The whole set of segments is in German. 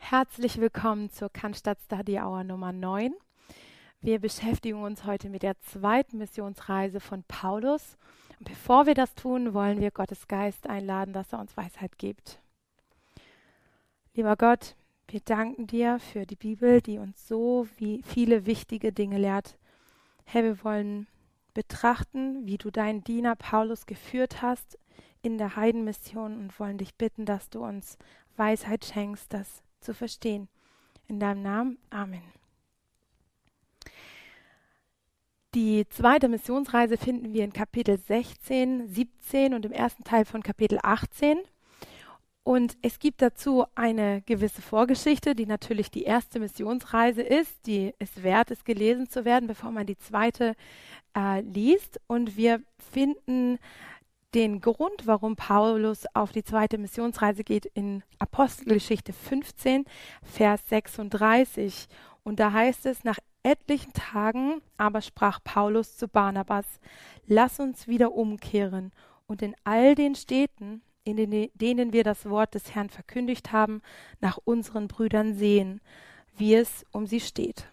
Herzlich willkommen zur Cannstatt Study Hour Nummer 9. Wir beschäftigen uns heute mit der zweiten Missionsreise von Paulus. Und bevor wir das tun, wollen wir Gottes Geist einladen, dass er uns Weisheit gibt. Lieber Gott, wir danken dir für die Bibel, die uns so viele wichtige Dinge lehrt. Herr, wir wollen betrachten, wie du deinen Diener Paulus geführt hast in der Heidenmission und wollen dich bitten, dass du uns Weisheit schenkst, das zu verstehen. In deinem Namen, Amen. Die zweite Missionsreise finden wir in Kapitel 16, 17 und im ersten Teil von Kapitel 18. Und es gibt dazu eine gewisse Vorgeschichte, die natürlich die erste Missionsreise ist, die es wert ist, gelesen zu werden, bevor man die zweite liest. Und wir finden den Grund, warum Paulus auf die zweite Missionsreise geht, in Apostelgeschichte 15, Vers 36. Und da heißt es, nach etlichen Tagen aber sprach Paulus zu Barnabas, lass uns wieder umkehren und in all den Städten, in denen wir das Wort des Herrn verkündigt haben, nach unseren Brüdern sehen, wie es um sie steht.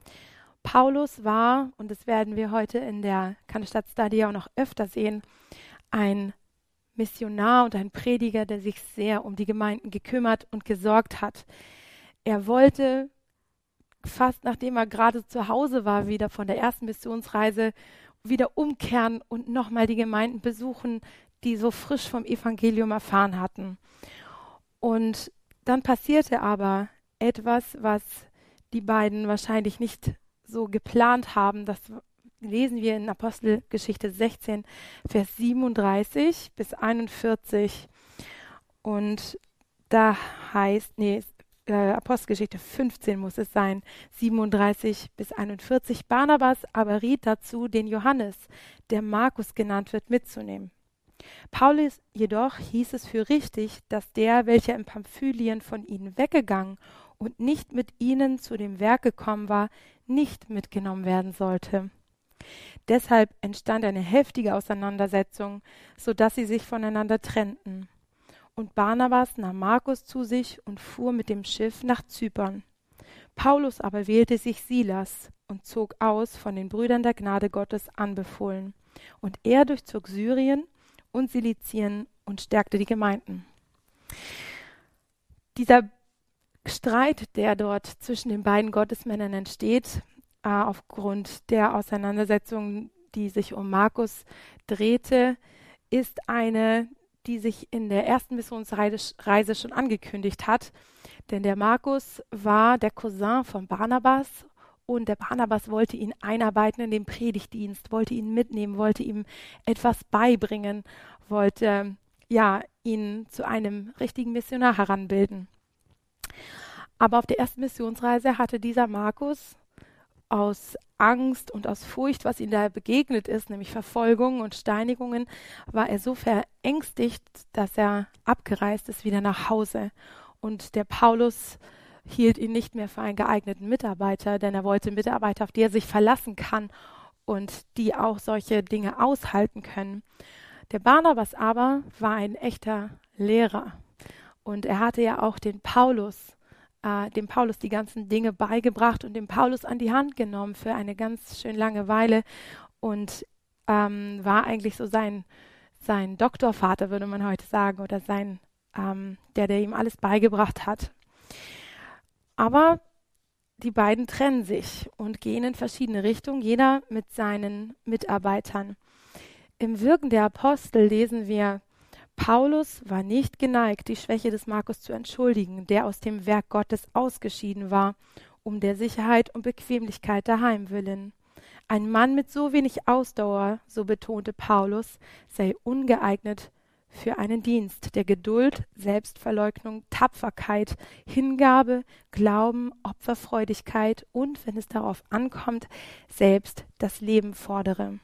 Paulus war, und das werden wir heute in der Cannstatt Study auch noch öfter sehen, ein Missionar und ein Prediger, der sich sehr um die Gemeinden gekümmert und gesorgt hat. Er wollte fast nachdem er gerade zu Hause war, wieder von der ersten Missionsreise, wieder umkehren und nochmal die Gemeinden besuchen, die so frisch vom Evangelium erfahren hatten. Und dann passierte aber etwas, was die beiden wahrscheinlich nicht so geplant haben. Das lesen wir in Apostelgeschichte 16, Vers 37 bis 41. Und da heißt, Apostelgeschichte 15 muss es sein, 37 bis 41. Barnabas aber riet dazu, den Johannes, der Markus genannt wird, mitzunehmen. Paulus jedoch hieß es für richtig, dass der, welcher in Pamphylien von ihnen weggegangen und nicht mit ihnen zu dem Werk gekommen war, nicht mitgenommen werden sollte. Deshalb entstand eine heftige Auseinandersetzung, so dass sie sich voneinander trennten. Und Barnabas nahm Markus zu sich und fuhr mit dem Schiff nach Zypern. Paulus aber wählte sich Silas und zog aus, von den Brüdern der Gnade Gottes anbefohlen. Und er durchzog Syrien und Silizien und stärkte die Gemeinden. Dieser Streit, der dort zwischen den beiden Gottesmännern entsteht, aufgrund der Auseinandersetzung, die sich um Markus drehte, ist eine, die sich in der ersten Missionsreise schon angekündigt hat. Denn der Markus war der Cousin von Barnabas und der Barnabas wollte ihn einarbeiten in den Predigtdienst, wollte ihn mitnehmen, wollte ihm etwas beibringen, wollte ihn zu einem richtigen Missionar heranbilden. Aber auf der ersten Missionsreise hatte dieser Markus aus Angst und aus Furcht, was ihm da begegnet ist, nämlich Verfolgung und Steinigungen, war er so verängstigt, dass er abgereist ist wieder nach Hause. Und der Paulus hielt ihn nicht mehr für einen geeigneten Mitarbeiter, denn er wollte Mitarbeiter, auf die er sich verlassen kann und die auch solche Dinge aushalten können. Der Barnabas aber war ein echter Lehrer und er hatte ja auch dem Paulus die ganzen Dinge beigebracht und dem Paulus an die Hand genommen für eine ganz schön lange Weile und war eigentlich so sein Doktorvater, würde man heute sagen, oder der ihm alles beigebracht hat. Aber die beiden trennen sich und gehen in verschiedene Richtungen, jeder mit seinen Mitarbeitern. Im Wirken der Apostel lesen wir, Paulus war nicht geneigt, die Schwäche des Markus zu entschuldigen, der aus dem Werk Gottes ausgeschieden war, um der Sicherheit und Bequemlichkeit daheim willen. Ein Mann mit so wenig Ausdauer, so betonte Paulus, sei ungeeignet für einen Dienst, der Geduld, Selbstverleugnung, Tapferkeit, Hingabe, Glauben, Opferfreudigkeit und, wenn es darauf ankommt, selbst das Leben fordere.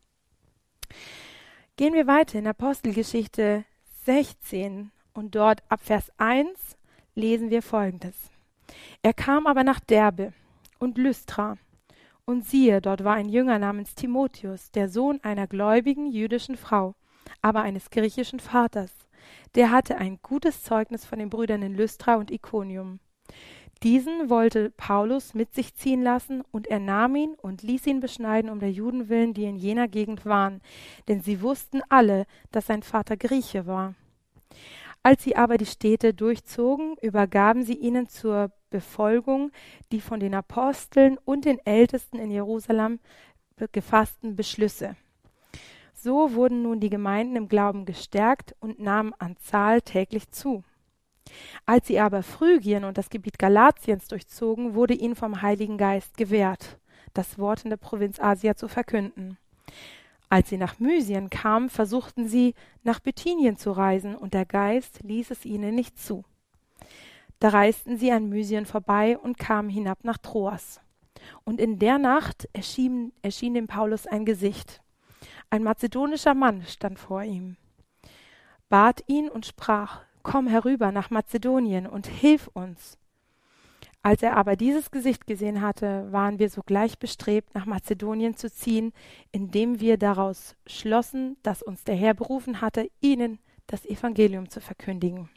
Gehen wir weiter in Apostelgeschichte 16 und dort ab Vers 1 lesen wir Folgendes. Er kam aber nach Derbe und Lystra und siehe, dort war ein Jünger namens Timotheus, der Sohn einer gläubigen jüdischen Frau, aber eines griechischen Vaters. Der hatte ein gutes Zeugnis von den Brüdern in Lystra und Ikonium. Diesen wollte Paulus mit sich ziehen lassen, und er nahm ihn und ließ ihn beschneiden um der Juden willen, die in jener Gegend waren, denn sie wussten alle, dass sein Vater Grieche war. Als sie aber die Städte durchzogen, übergaben sie ihnen zur Befolgung die von den Aposteln und den Ältesten in Jerusalem gefassten Beschlüsse. So wurden nun die Gemeinden im Glauben gestärkt und nahmen an Zahl täglich zu. Als sie aber Phrygien und das Gebiet Galatiens durchzogen, wurde ihnen vom Heiligen Geist gewährt, das Wort in der Provinz Asia zu verkünden. Als sie nach Mysien kamen, versuchten sie, nach Bithynien zu reisen, und der Geist ließ es ihnen nicht zu. Da reisten sie an Mysien vorbei und kamen hinab nach Troas. Und in der Nacht erschien dem Paulus ein Gesicht. Ein mazedonischer Mann stand vor ihm, bat ihn und sprach: Komm herüber nach Mazedonien und hilf uns. Als er aber dieses Gesicht gesehen hatte, waren wir sogleich bestrebt, nach Mazedonien zu ziehen, indem wir daraus schlossen, dass uns der Herr berufen hatte, ihnen das Evangelium zu verkündigen.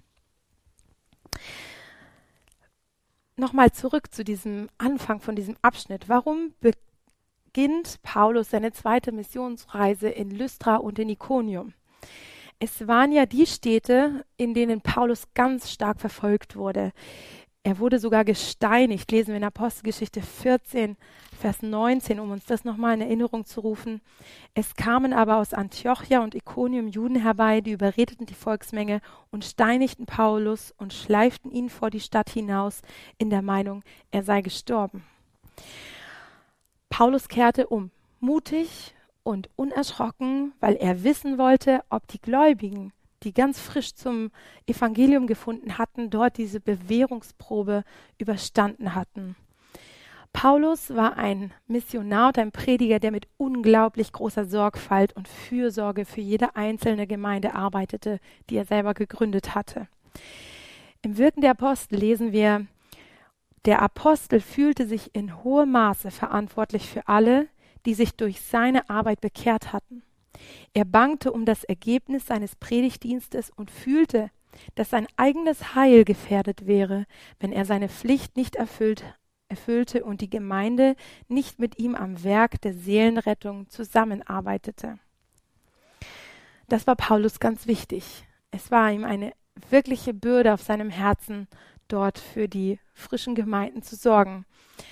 Nochmal zurück zu diesem Anfang von diesem Abschnitt. Warum beginnt Paulus seine zweite Missionsreise in Lystra und in Ikonium? Es waren ja die Städte, in denen Paulus ganz stark verfolgt wurde. Er wurde sogar gesteinigt, lesen wir in Apostelgeschichte 14, Vers 19, um uns das nochmal in Erinnerung zu rufen. Es kamen aber aus Antiochia und Ikonium Juden herbei, die überredeten die Volksmenge und steinigten Paulus und schleiften ihn vor die Stadt hinaus in der Meinung, er sei gestorben. Paulus kehrte um, mutig und unerschrocken, weil er wissen wollte, ob die Gläubigen, die ganz frisch zum Evangelium gefunden hatten, dort diese Bewährungsprobe überstanden hatten. Paulus war ein Missionar und ein Prediger, der mit unglaublich großer Sorgfalt und Fürsorge für jede einzelne Gemeinde arbeitete, die er selber gegründet hatte. Im Wirken der Apostel lesen wir: Der Apostel fühlte sich in hohem Maße verantwortlich für alle, die sich durch seine Arbeit bekehrt hatten. Er bangte um das Ergebnis seines Predigtdienstes und fühlte, dass sein eigenes Heil gefährdet wäre, wenn er seine Pflicht nicht erfüllte und die Gemeinde nicht mit ihm am Werk der Seelenrettung zusammenarbeitete. Das war Paulus ganz wichtig. Es war ihm eine wirkliche Bürde auf seinem Herzen, dort für die frischen Gemeinden zu sorgen.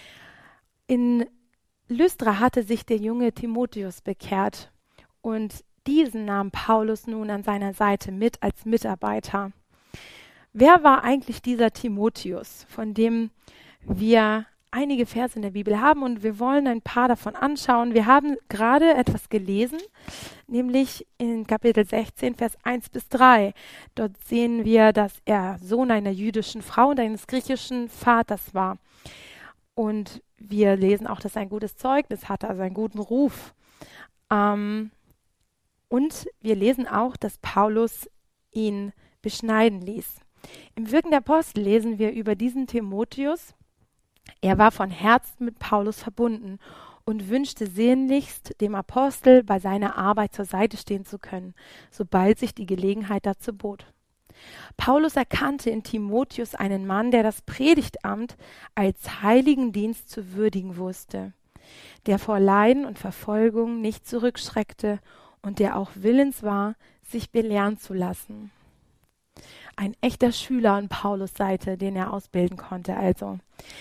In Lystra hatte sich der junge Timotheus bekehrt, und diesen nahm Paulus nun an seiner Seite mit als Mitarbeiter. Wer war eigentlich dieser Timotheus, von dem wir einige Verse in der Bibel haben, und wir wollen ein paar davon anschauen. Wir haben gerade etwas gelesen, nämlich in Kapitel 16, Vers 1-3. Dort sehen wir, dass er Sohn einer jüdischen Frau und eines griechischen Vaters war. Und wir lesen auch, dass er ein gutes Zeugnis hatte, also einen guten Ruf. Und wir lesen auch, dass Paulus ihn beschneiden ließ. Im Wirken der Apostel lesen wir über diesen Timotheus. Er war von Herzen mit Paulus verbunden und wünschte sehnlichst, dem Apostel bei seiner Arbeit zur Seite stehen zu können, sobald sich die Gelegenheit dazu bot. Paulus erkannte in Timotheus einen Mann, der das Predigtamt als heiligen Dienst zu würdigen wusste, der vor Leiden und Verfolgung nicht zurückschreckte und der auch willens war, sich belehren zu lassen. Ein echter Schüler an Paulus' Seite, den er ausbilden konnte also.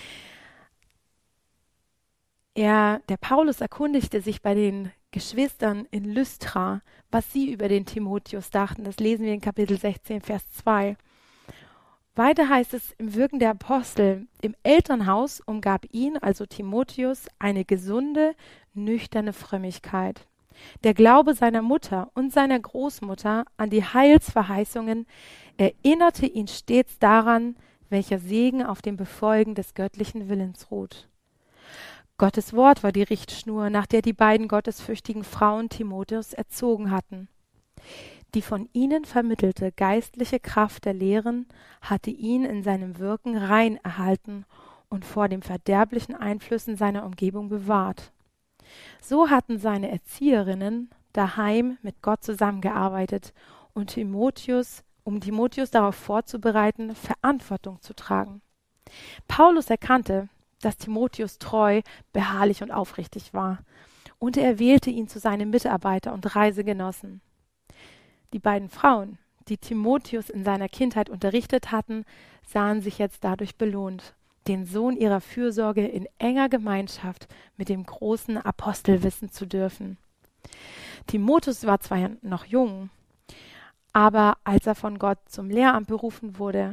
Der Paulus erkundigte sich bei den Geschwistern in Lystra, was sie über den Timotheus dachten. Das lesen wir in Kapitel 16, Vers 2. Weiter heißt es im Wirken der Apostel: Im Elternhaus umgab ihn, also Timotheus, eine gesunde, nüchterne Frömmigkeit. Der Glaube seiner Mutter und seiner Großmutter an die Heilsverheißungen erinnerte ihn stets daran, welcher Segen auf dem Befolgen des göttlichen Willens ruht. Gottes Wort war die Richtschnur, nach der die beiden gottesfürchtigen Frauen Timotheus erzogen hatten. Die von ihnen vermittelte geistliche Kraft der Lehren hatte ihn in seinem Wirken rein erhalten und vor den verderblichen Einflüssen seiner Umgebung bewahrt. So hatten seine Erzieherinnen daheim mit Gott zusammengearbeitet, um Timotheus darauf vorzubereiten, Verantwortung zu tragen. Paulus erkannte, dass Timotheus treu, beharrlich und aufrichtig war, und er wählte ihn zu seinem Mitarbeiter und Reisegenossen. Die beiden Frauen, die Timotheus in seiner Kindheit unterrichtet hatten, sahen sich jetzt dadurch belohnt, den Sohn ihrer Fürsorge in enger Gemeinschaft mit dem großen Apostel wissen zu dürfen. Timotheus war zwar noch jung, aber als er von Gott zum Lehramt berufen wurde,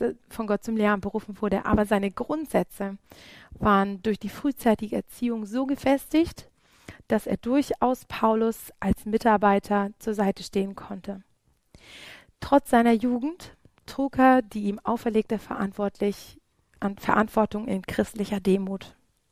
aber seine Grundsätze waren durch die frühzeitige Erziehung so gefestigt, dass er durchaus Paulus als Mitarbeiter zur Seite stehen konnte. Trotz seiner Jugend trug er die ihm auferlegte Verantwortung in christlicher Demut.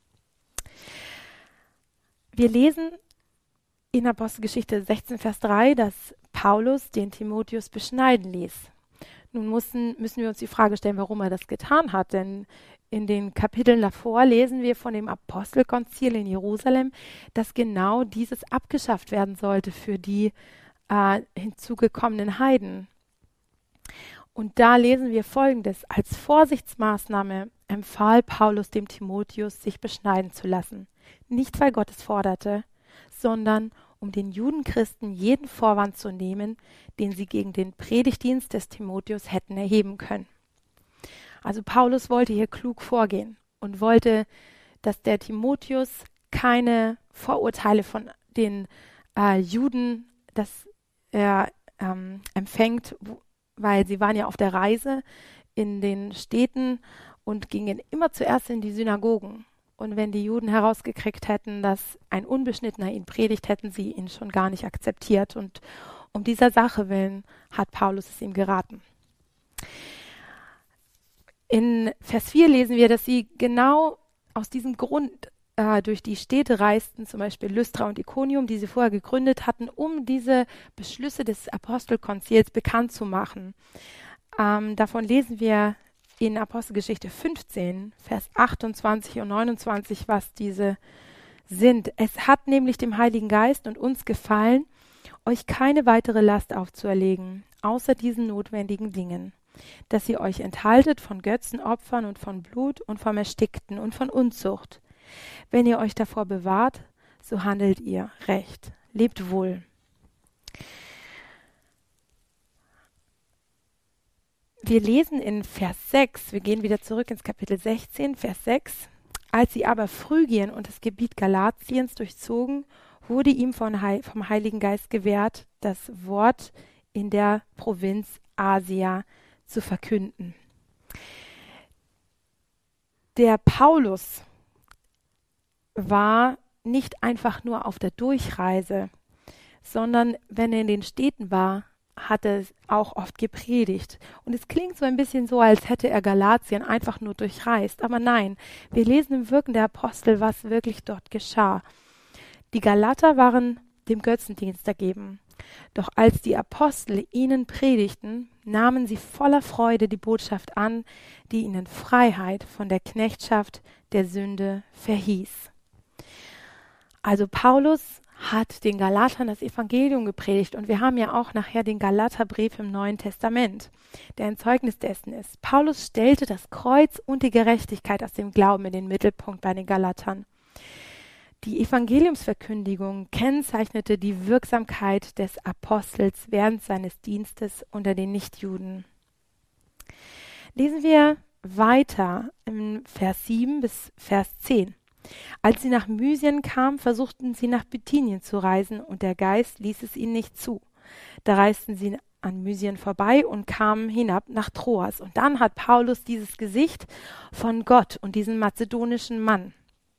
Wir lesen in Apostelgeschichte 16, Vers 3, dass Paulus den Timotheus beschneiden ließ. Nun müssen wir uns die Frage stellen, warum er das getan hat, denn in den Kapiteln davor lesen wir von dem Apostelkonzil in Jerusalem, dass genau dieses abgeschafft werden sollte für die hinzugekommenen Heiden. Und da lesen wir Folgendes: Als Vorsichtsmaßnahme empfahl Paulus dem Timotheus, sich beschneiden zu lassen. Nicht, weil Gott es forderte, sondern um den Judenchristen jeden Vorwand zu nehmen, den sie gegen den Predigtdienst des Timotheus hätten erheben können. Also Paulus wollte hier klug vorgehen und wollte, dass der Timotheus keine Vorurteile von den Juden, dass er empfängt, weil sie waren ja auf der Reise in den Städten und gingen immer zuerst in die Synagogen. Und wenn die Juden herausgekriegt hätten, dass ein Unbeschnittener ihn predigt, hätten sie ihn schon gar nicht akzeptiert. Und um dieser Sache willen hat Paulus es ihm geraten. In Vers 4 lesen wir, dass sie genau aus diesem Grund durch die Städte reisten, zum Beispiel Lystra und Ikonium, die sie vorher gegründet hatten, um diese Beschlüsse des Apostelkonzils bekannt zu machen. Davon lesen wir in Apostelgeschichte 15, Vers 28 und 29, was diese sind. Es hat nämlich dem Heiligen Geist und uns gefallen, euch keine weitere Last aufzuerlegen, außer diesen notwendigen Dingen, dass ihr euch enthaltet von Götzenopfern und von Blut und vom Erstickten und von Unzucht. Wenn ihr euch davor bewahrt, so handelt ihr recht. Lebt wohl. Wir lesen in Vers 6, wir gehen wieder zurück ins Kapitel 16, Vers 6. Als sie aber Phrygien und das Gebiet Galatiens durchzogen, wurde ihm vom Heiligen Geist gewährt, das Wort in der Provinz Asia zu verkünden. Der Paulus war nicht einfach nur auf der Durchreise, sondern wenn er in den Städten war, hat er auch oft gepredigt. Und es klingt so ein bisschen so, als hätte er Galatien einfach nur durchreist. Aber nein, wir lesen im Wirken der Apostel, was wirklich dort geschah. Die Galater waren dem Götzendienst ergeben. Doch als die Apostel ihnen predigten, nahmen sie voller Freude die Botschaft an, die ihnen Freiheit von der Knechtschaft der Sünde verhieß. Also Paulus hat den Galatern das Evangelium gepredigt und wir haben ja auch nachher den Galaterbrief im Neuen Testament, der ein Zeugnis dessen ist. Paulus stellte das Kreuz und die Gerechtigkeit aus dem Glauben in den Mittelpunkt bei den Galatern. Die Evangeliumsverkündigung kennzeichnete die Wirksamkeit des Apostels während seines Dienstes unter den Nichtjuden. Lesen wir weiter im Vers 7 bis Vers 10. Als sie nach Mysien kamen, versuchten sie nach Bithynien zu reisen, und der Geist ließ es ihnen nicht zu. Da reisten sie an Mysien vorbei und kamen hinab nach Troas. Und dann hat Paulus dieses Gesicht von Gott und diesen mazedonischen Mann.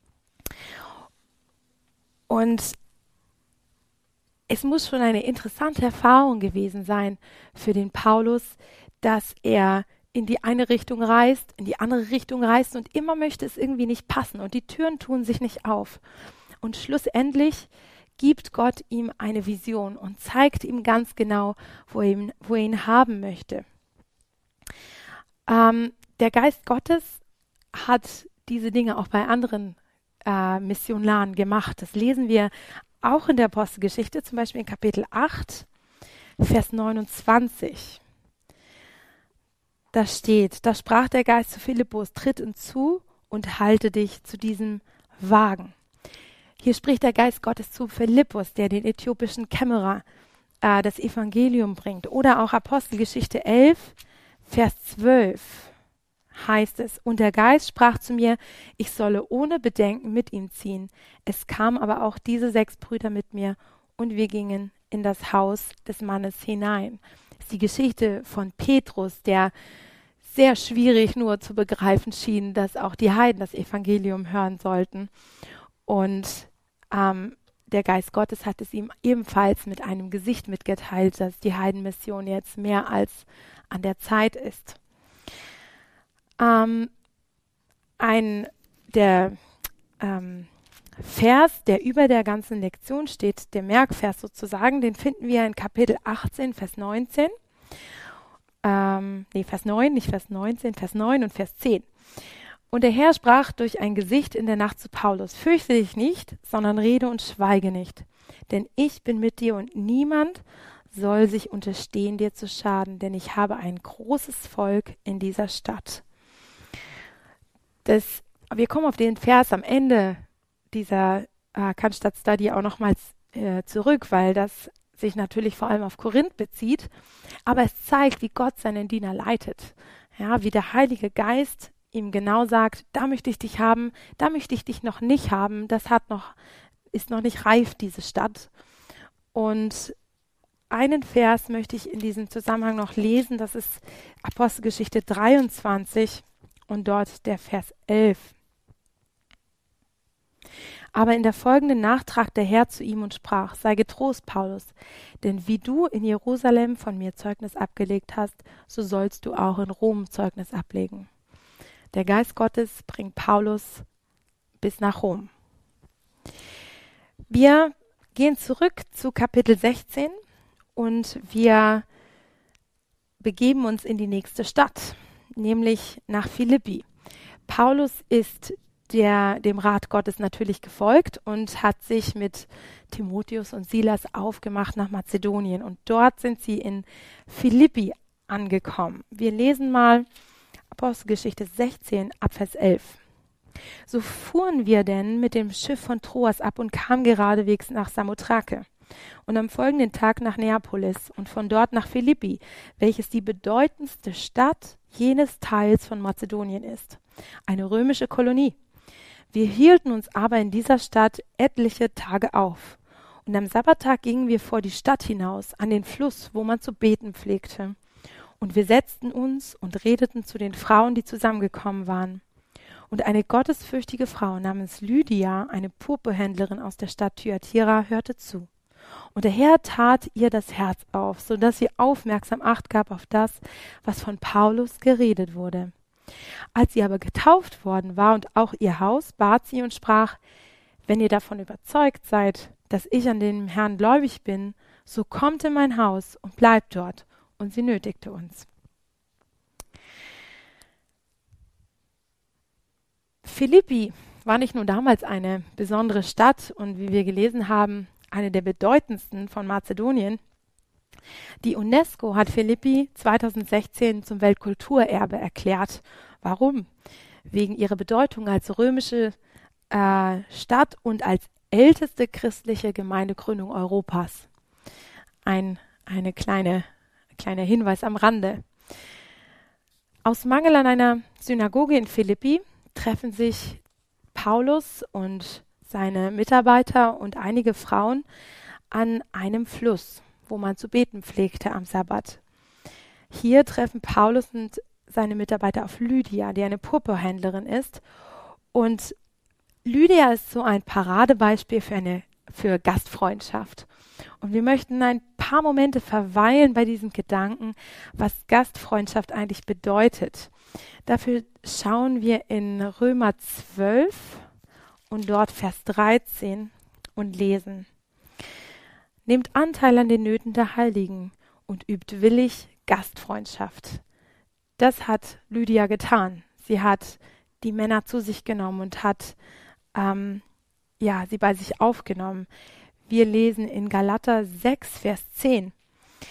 Und es muss schon eine interessante Erfahrung gewesen sein für den Paulus, dass er in die eine Richtung reist, in die andere Richtung reist und immer möchte es irgendwie nicht passen und die Türen tun sich nicht auf. Und schlussendlich gibt Gott ihm eine Vision und zeigt ihm ganz genau, wo er ihn haben möchte. Der Geist Gottes hat diese Dinge auch bei anderen Missionaren gemacht. Das lesen wir auch in der Apostelgeschichte, zum Beispiel in Kapitel 8, Vers 29. Da steht, da sprach der Geist zu Philippus, tritt hinzu und halte dich zu diesem Wagen. Hier spricht der Geist Gottes zu Philippus, der den äthiopischen Kämmerer das Evangelium bringt. Oder auch Apostelgeschichte 11, Vers 12 heißt es, und der Geist sprach zu mir, ich solle ohne Bedenken mit ihm ziehen. Es kamen aber auch diese 6 Brüder mit mir und wir gingen in das Haus des Mannes hinein. Das ist die Geschichte von Petrus, der sehr schwierig nur zu begreifen schien, dass auch die Heiden das Evangelium hören sollten. Und der Geist Gottes hat es ihm ebenfalls mit einem Gesicht mitgeteilt, dass die Heidenmission jetzt mehr als an der Zeit ist. Der Vers, der über der ganzen Lektion steht, der Merkvers sozusagen, den finden wir in Kapitel 18, Vers 19. Vers 9, nicht Vers 19, Vers 9 und Vers 10. Und der Herr sprach durch ein Gesicht in der Nacht zu Paulus, fürchte dich nicht, sondern rede und schweige nicht. Denn ich bin mit dir und niemand soll sich unterstehen, dir zu schaden, denn ich habe ein großes Volk in dieser Stadt. Wir kommen auf den Vers am Ende dieser Cannstatt Study auch nochmals zurück, weil das sich natürlich vor allem auf Korinth bezieht, aber es zeigt, wie Gott seinen Diener leitet. Ja, wie der Heilige Geist ihm genau sagt, da möchte ich dich haben, da möchte ich dich noch nicht haben, ist noch nicht reif, diese Stadt. Und einen Vers möchte ich in diesem Zusammenhang noch lesen, das ist Apostelgeschichte 23 und dort der Vers 11. Aber in der folgenden Nacht trat der Herr zu ihm und sprach, sei getrost, Paulus, denn wie du in Jerusalem von mir Zeugnis abgelegt hast, so sollst du auch in Rom Zeugnis ablegen. Der Geist Gottes bringt Paulus bis nach Rom. Wir gehen zurück zu Kapitel 16 und wir begeben uns in die nächste Stadt, nämlich nach Philippi. Paulus ist dem Rat Gottes natürlich gefolgt und hat sich mit Timotheus und Silas aufgemacht nach Mazedonien. Und dort sind sie in Philippi angekommen. Wir lesen mal Apostelgeschichte 16 ab Vers 11. So fuhren wir denn mit dem Schiff von Troas ab und kamen geradewegs nach Samothrake und am folgenden Tag nach Neapolis und von dort nach Philippi, welches die bedeutendste Stadt jenes Teils von Mazedonien ist, eine römische Kolonie. Wir hielten uns aber in dieser Stadt etliche Tage auf. Und am Sabbattag gingen wir vor die Stadt hinaus, an den Fluss, wo man zu beten pflegte. Und wir setzten uns und redeten zu den Frauen, die zusammengekommen waren. Und eine gottesfürchtige Frau namens Lydia, eine Purpurhändlerin aus der Stadt Thyatira, hörte zu. Und der Herr tat ihr das Herz auf, so dass sie aufmerksam Acht gab auf das, was von Paulus geredet wurde. Als sie aber getauft worden war und auch ihr Haus, bat sie und sprach, wenn ihr davon überzeugt seid, dass ich an dem Herrn gläubig bin, so kommt in mein Haus und bleibt dort. Und sie nötigte uns. Philippi war nicht nur damals eine besondere Stadt und wie wir gelesen haben, eine der bedeutendsten von Mazedonien. Die UNESCO hat Philippi 2016 zum Weltkulturerbe erklärt. Warum? Wegen ihrer Bedeutung als römische Stadt und als älteste christliche Gemeindegründung Europas. Eine kleiner Hinweis am Rande. Aus Mangel an einer Synagoge in Philippi treffen sich Paulus und seine Mitarbeiter und einige Frauen an einem Fluss, wo man zu beten pflegte am Sabbat. Hier treffen Paulus und seine Mitarbeiter auf Lydia, die eine Purpurhändlerin ist. Und Lydia ist so ein Paradebeispiel für Gastfreundschaft. Und wir möchten ein paar Momente verweilen bei diesem Gedanken, was Gastfreundschaft eigentlich bedeutet. Dafür schauen wir in Römer 12 und dort Vers 13 und lesen. Nehmt Anteil an den Nöten der Heiligen und übt willig Gastfreundschaft. Das hat Lydia getan. Sie hat die Männer zu sich genommen und hat sie bei sich aufgenommen. Wir lesen in Galater 6, Vers 10.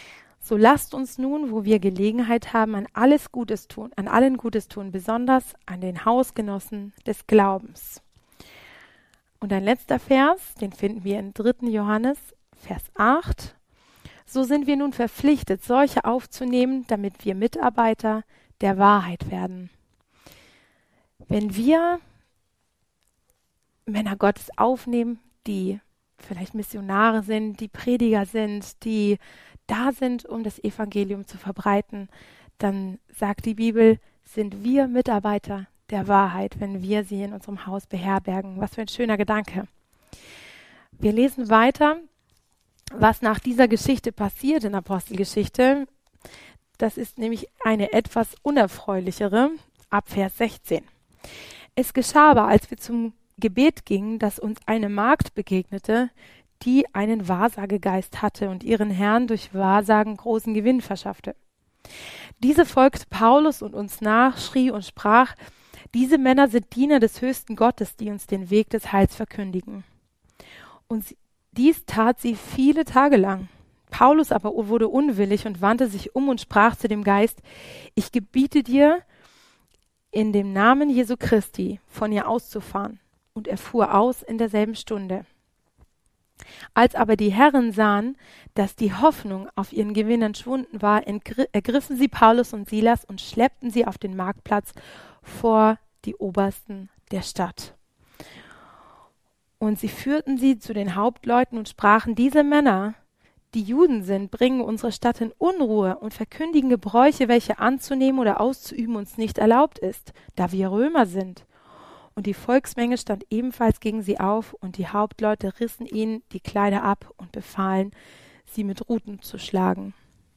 So lasst uns nun, wo wir Gelegenheit haben, an allen Gutes tun, besonders an den Hausgenossen des Glaubens. Und ein letzter Vers, den finden wir in 3. Johannes, Vers 8. So sind wir nun verpflichtet, solche aufzunehmen, damit wir Mitarbeiter der Wahrheit werden. Wenn wir Männer Gottes aufnehmen, die vielleicht Missionare sind, die Prediger sind, die da sind, um das Evangelium zu verbreiten, dann sagt die Bibel, sind wir Mitarbeiter der Wahrheit, wenn wir sie in unserem Haus beherbergen. Was für ein schöner Gedanke. Wir lesen weiter, was nach dieser Geschichte passiert in Apostelgeschichte. Das ist nämlich eine etwas unerfreulichere, ab Vers 16. Es geschah aber, als wir zum Gebet gingen, dass uns eine Magd begegnete, die einen Wahrsagegeist hatte und ihren Herrn durch Wahrsagen großen Gewinn verschaffte. Diese folgte Paulus und uns nach, schrie und sprach, diese Männer sind Diener des höchsten Gottes, die uns den Weg des Heils verkündigen. Und dies tat sie viele Tage lang. Paulus aber wurde unwillig und wandte sich um und sprach zu dem Geist, ich gebiete dir, in dem Namen Jesu Christi von ihr auszufahren. Und er fuhr aus in derselben Stunde. Als aber die Herren sahen, dass die Hoffnung auf ihren Gewinn entschwunden war, ergriffen sie Paulus und Silas und schleppten sie auf den Marktplatz vor die Obersten der Stadt. Und sie führten sie zu den Hauptleuten und sprachen, diese Männer, die Juden sind, bringen unsere Stadt in Unruhe und verkündigen Gebräuche, welche anzunehmen oder auszuüben uns nicht erlaubt ist, da wir Römer sind. Und die Volksmenge stand ebenfalls gegen sie auf, und die Hauptleute rissen ihnen die Kleider ab und befahlen, sie mit Ruten zu schlagen.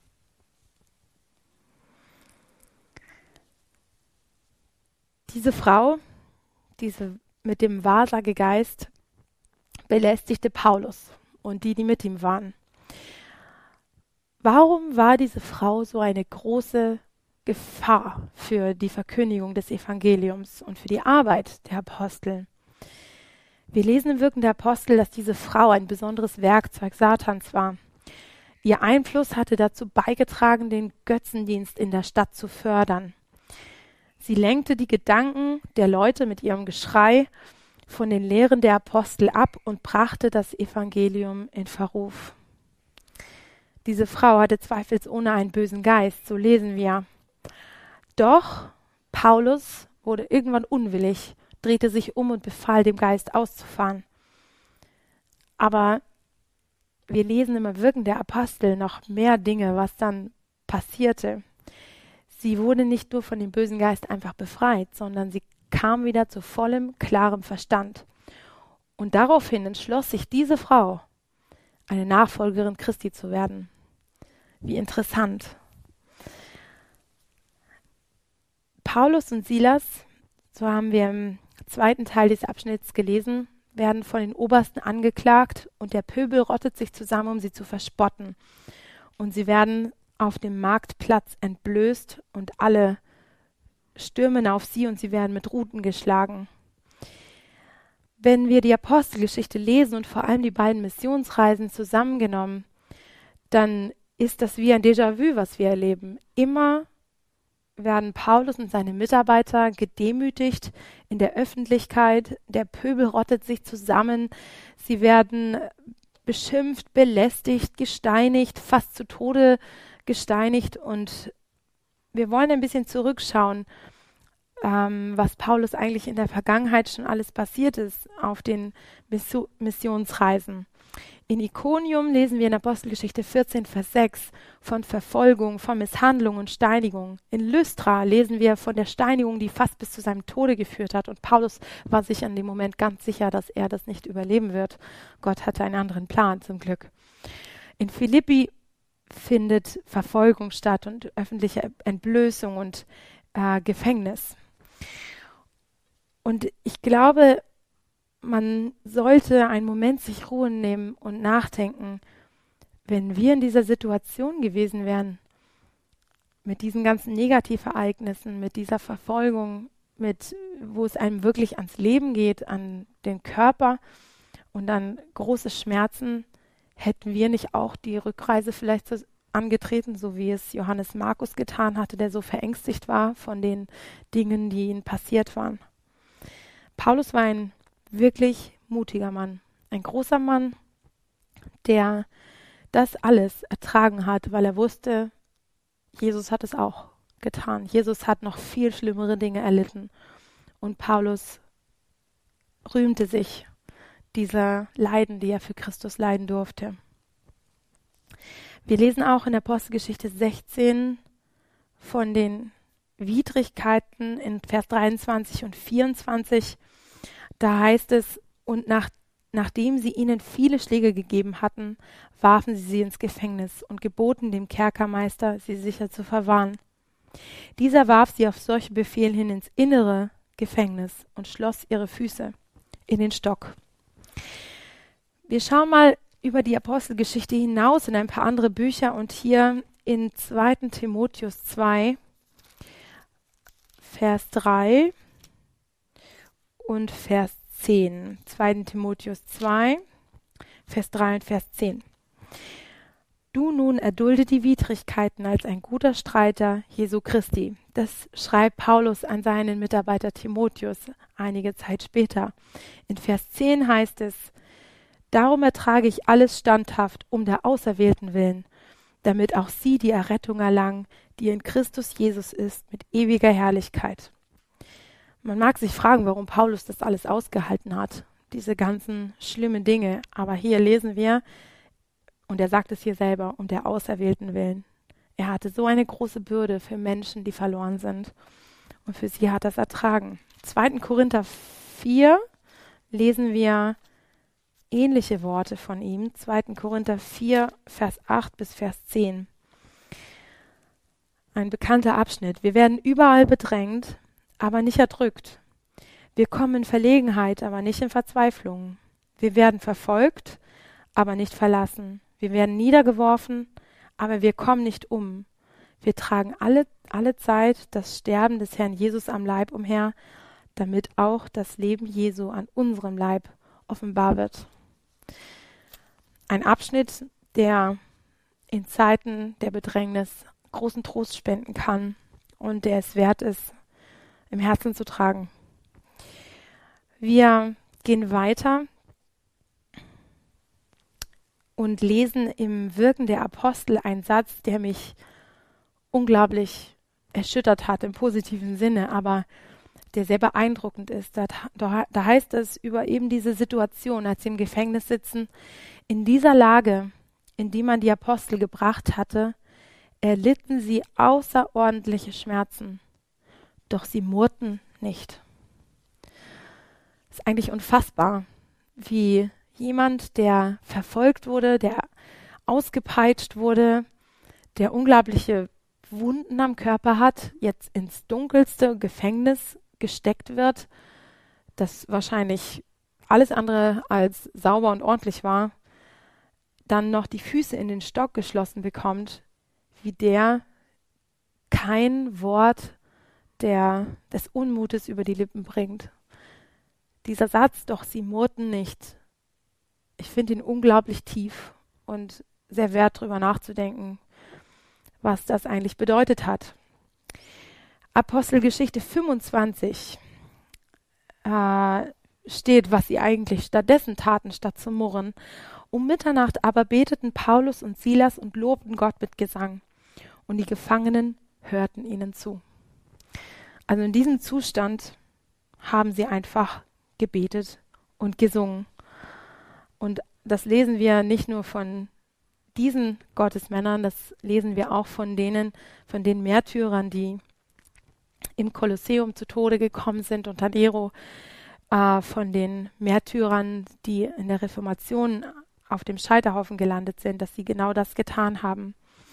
Diese Frau, diese mit dem Wahrsagegeist, belästigte Paulus und die mit ihm waren. Warum war diese Frau so eine große Gefahr für die Verkündigung des Evangeliums und für die Arbeit der Apostel? Wir lesen im Wirken der Apostel, dass diese Frau ein besonderes Werkzeug Satans war. Ihr Einfluss hatte dazu beigetragen, den Götzendienst in der Stadt zu fördern. Sie lenkte die Gedanken der Leute mit ihrem Geschrei von den Lehren der Apostel ab und brachte das Evangelium in Verruf. Diese Frau hatte zweifelsohne einen bösen Geist, so lesen wir. Doch Paulus wurde irgendwann unwillig, drehte sich um und befahl dem Geist auszufahren. Aber wir lesen im Wirken der Apostel noch mehr Dinge, was dann passierte. Sie wurde nicht nur von dem bösen Geist einfach befreit, sondern sie kam wieder zu vollem, klarem Verstand. Und daraufhin entschloss sich diese Frau, eine Nachfolgerin Christi zu werden. Wie interessant. Paulus und Silas, so haben wir im zweiten Teil des Abschnitts gelesen, werden von den Obersten angeklagt und der Pöbel rottet sich zusammen, um sie zu verspotten. Und sie werden auf dem Marktplatz entblößt und alle stürmen auf sie und sie werden mit Ruten geschlagen. Wenn wir die Apostelgeschichte lesen und vor allem die beiden Missionsreisen zusammengenommen, dann ist das wie ein Déjà-vu, was wir erleben. Immer werden Paulus und seine Mitarbeiter gedemütigt in der Öffentlichkeit, der Pöbel rottet sich zusammen, sie werden beschimpft, belästigt, gesteinigt, fast zu Tode gesteinigt. Und wir wollen ein bisschen zurückschauen, was Paulus eigentlich in der Vergangenheit schon alles passiert ist auf den Missionsreisen. In Ikonium lesen wir in Apostelgeschichte 14, Vers 6 von Verfolgung, von Misshandlung und Steinigung. In Lystra lesen wir von der Steinigung, die fast bis zu seinem Tode geführt hat. Und Paulus war sich an dem Moment ganz sicher, dass er das nicht überleben wird. Gott hatte einen anderen Plan, zum Glück. In Philippi findet Verfolgung statt und öffentliche Entblößung und Gefängnis. Und ich glaube, man sollte einen Moment sich Ruhe nehmen und nachdenken, wenn wir in dieser Situation gewesen wären, mit diesen ganzen Negativereignissen, mit dieser Verfolgung, wo es einem wirklich ans Leben geht, an den Körper und an große Schmerzen, hätten wir nicht auch die Rückreise vielleicht angetreten, so wie es Johannes Markus getan hatte, der so verängstigt war von den Dingen, die ihm passiert waren. Paulus war ein wirklich mutiger Mann, ein großer Mann, der das alles ertragen hat, weil er wusste, Jesus hat es auch getan. Jesus hat noch viel schlimmere Dinge erlitten. Und Paulus rühmte sich dieser Leiden, die er für Christus leiden durfte. Wir lesen auch in Apostelgeschichte 16 von den Widrigkeiten in Vers 23 und 24. Da heißt es, und nachdem sie ihnen viele Schläge gegeben hatten, warfen sie ins Gefängnis und geboten dem Kerkermeister, sie sicher zu verwahren. Dieser warf sie auf solchen Befehl hin ins innere Gefängnis und schloss ihre Füße in den Stock. Wir schauen mal über die Apostelgeschichte hinaus in ein paar andere Bücher und hier in 2. Timotheus 2, Vers 3 und Vers 10. 2. Timotheus 2, Vers 3 und Vers 10. Du nun erdulde die Widrigkeiten als ein guter Streiter Jesu Christi. Das schreibt Paulus an seinen Mitarbeiter Timotheus einige Zeit später. In Vers 10 heißt es, darum ertrage ich alles standhaft um der Auserwählten willen, damit auch sie die Errettung erlangen, die in Christus Jesus ist, mit ewiger Herrlichkeit. Man mag sich fragen, warum Paulus das alles ausgehalten hat, diese ganzen schlimmen Dinge. Aber hier lesen wir, und er sagt es hier selber, um der Auserwählten willen. Er hatte so eine große Bürde für Menschen, die verloren sind. Und für sie hat er es ertragen. 2. Korinther 4 lesen wir ähnliche Worte von ihm. 2. Korinther 4, Vers 8 bis Vers 10. Ein bekannter Abschnitt. Wir werden überall bedrängt, aber nicht erdrückt. Wir kommen in Verlegenheit, aber nicht in Verzweiflung. Wir werden verfolgt, aber nicht verlassen. Wir werden niedergeworfen, aber wir kommen nicht um. Wir tragen alle Zeit das Sterben des Herrn Jesus am Leib umher, damit auch das Leben Jesu an unserem Leib offenbar wird. Ein Abschnitt, der in Zeiten der Bedrängnis großen Trost spenden kann und der es wert ist, im Herzen zu tragen. Wir gehen weiter und lesen im Wirken der Apostel einen Satz, der mich unglaublich erschüttert hat im positiven Sinne, aber der sehr beeindruckend ist. Da heißt es über eben diese Situation, als sie im Gefängnis sitzen, in dieser Lage, in die man die Apostel gebracht hatte, erlitten sie außerordentliche Schmerzen, doch sie murrten nicht. Es ist eigentlich unfassbar, wie jemand, der verfolgt wurde, der ausgepeitscht wurde, der unglaubliche Wunden am Körper hat, jetzt ins dunkelste Gefängnis gesteckt wird, das wahrscheinlich alles andere als sauber und ordentlich war, dann noch die Füße in den Stock geschlossen bekommt, wie der kein Wort des Unmutes über die Lippen bringt. Dieser Satz, doch sie murrten nicht. Ich finde ihn unglaublich tief und sehr wert, darüber nachzudenken, was das eigentlich bedeutet hat. Apostelgeschichte 25 steht, was sie eigentlich stattdessen taten, statt zu murren. Um Mitternacht aber beteten Paulus und Silas und lobten Gott mit Gesang. Und die Gefangenen hörten ihnen zu. Also in diesem Zustand haben sie einfach gebetet und gesungen. Und das lesen wir nicht nur von diesen Gottesmännern, das lesen wir auch von den Märtyrern, die im Kolosseum zu Tode gekommen sind unter Nero, von den Märtyrern, die in der Reformation auf dem Scheiterhaufen gelandet sind, dass sie genau das getan haben.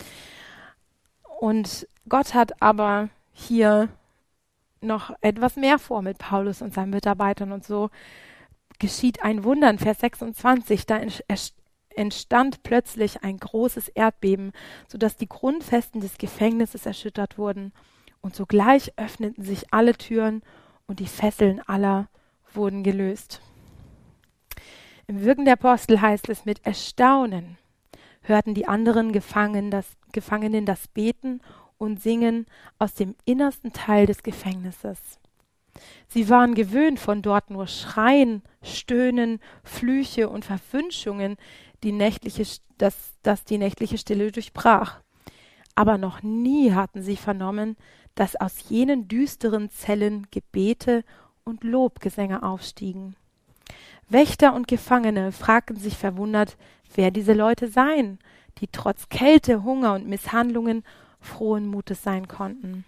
Und Gott hat aber hier noch etwas mehr vor mit Paulus und seinen Mitarbeitern, und so geschieht ein Wunder in Vers 26. Da entstand plötzlich ein großes Erdbeben, sodass die Grundfesten des Gefängnisses erschüttert wurden. Und sogleich öffneten sich alle Türen und die Fesseln aller wurden gelöst. Im Wirken der Apostel heißt es, mit Erstaunen hörten die anderen Gefangenen das Beten und Singen aus dem innersten Teil des Gefängnisses. Sie waren gewöhnt, von dort nur Schreien, Stöhnen, Flüche und Verwünschungen, das die nächtliche Stille durchbrach. Aber noch nie hatten sie vernommen, dass aus jenen düsteren Zellen Gebete und Lobgesänge aufstiegen. Wächter und Gefangene fragten sich verwundert, wer diese Leute seien, die trotz Kälte, Hunger und Misshandlungen frohen Mutes sein konnten.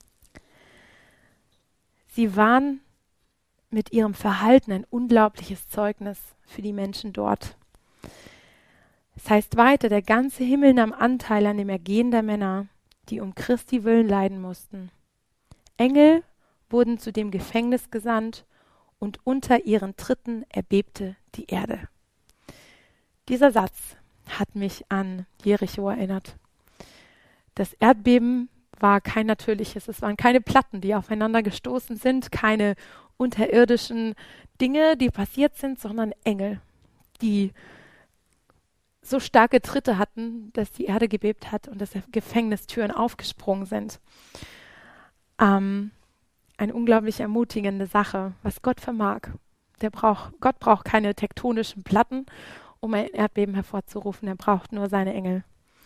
Sie waren mit ihrem Verhalten ein unglaubliches Zeugnis für die Menschen dort. Es heißt weiter, der ganze Himmel nahm Anteil an dem Ergehen der Männer, die um Christi willen leiden mussten. Engel wurden zu dem Gefängnis gesandt und unter ihren Tritten erbebte die Erde. Dieser Satz hat mich an Jericho erinnert. Das Erdbeben war kein natürliches, es waren keine Platten, die aufeinander gestoßen sind, keine unterirdischen Dinge, die passiert sind, sondern Engel, die so starke Tritte hatten, dass die Erde gebebt hat und dass Gefängnistüren aufgesprungen sind. Eine unglaublich ermutigende Sache, was Gott vermag. Gott braucht keine tektonischen Platten, um ein Erdbeben hervorzurufen. Er braucht nur seine Engel.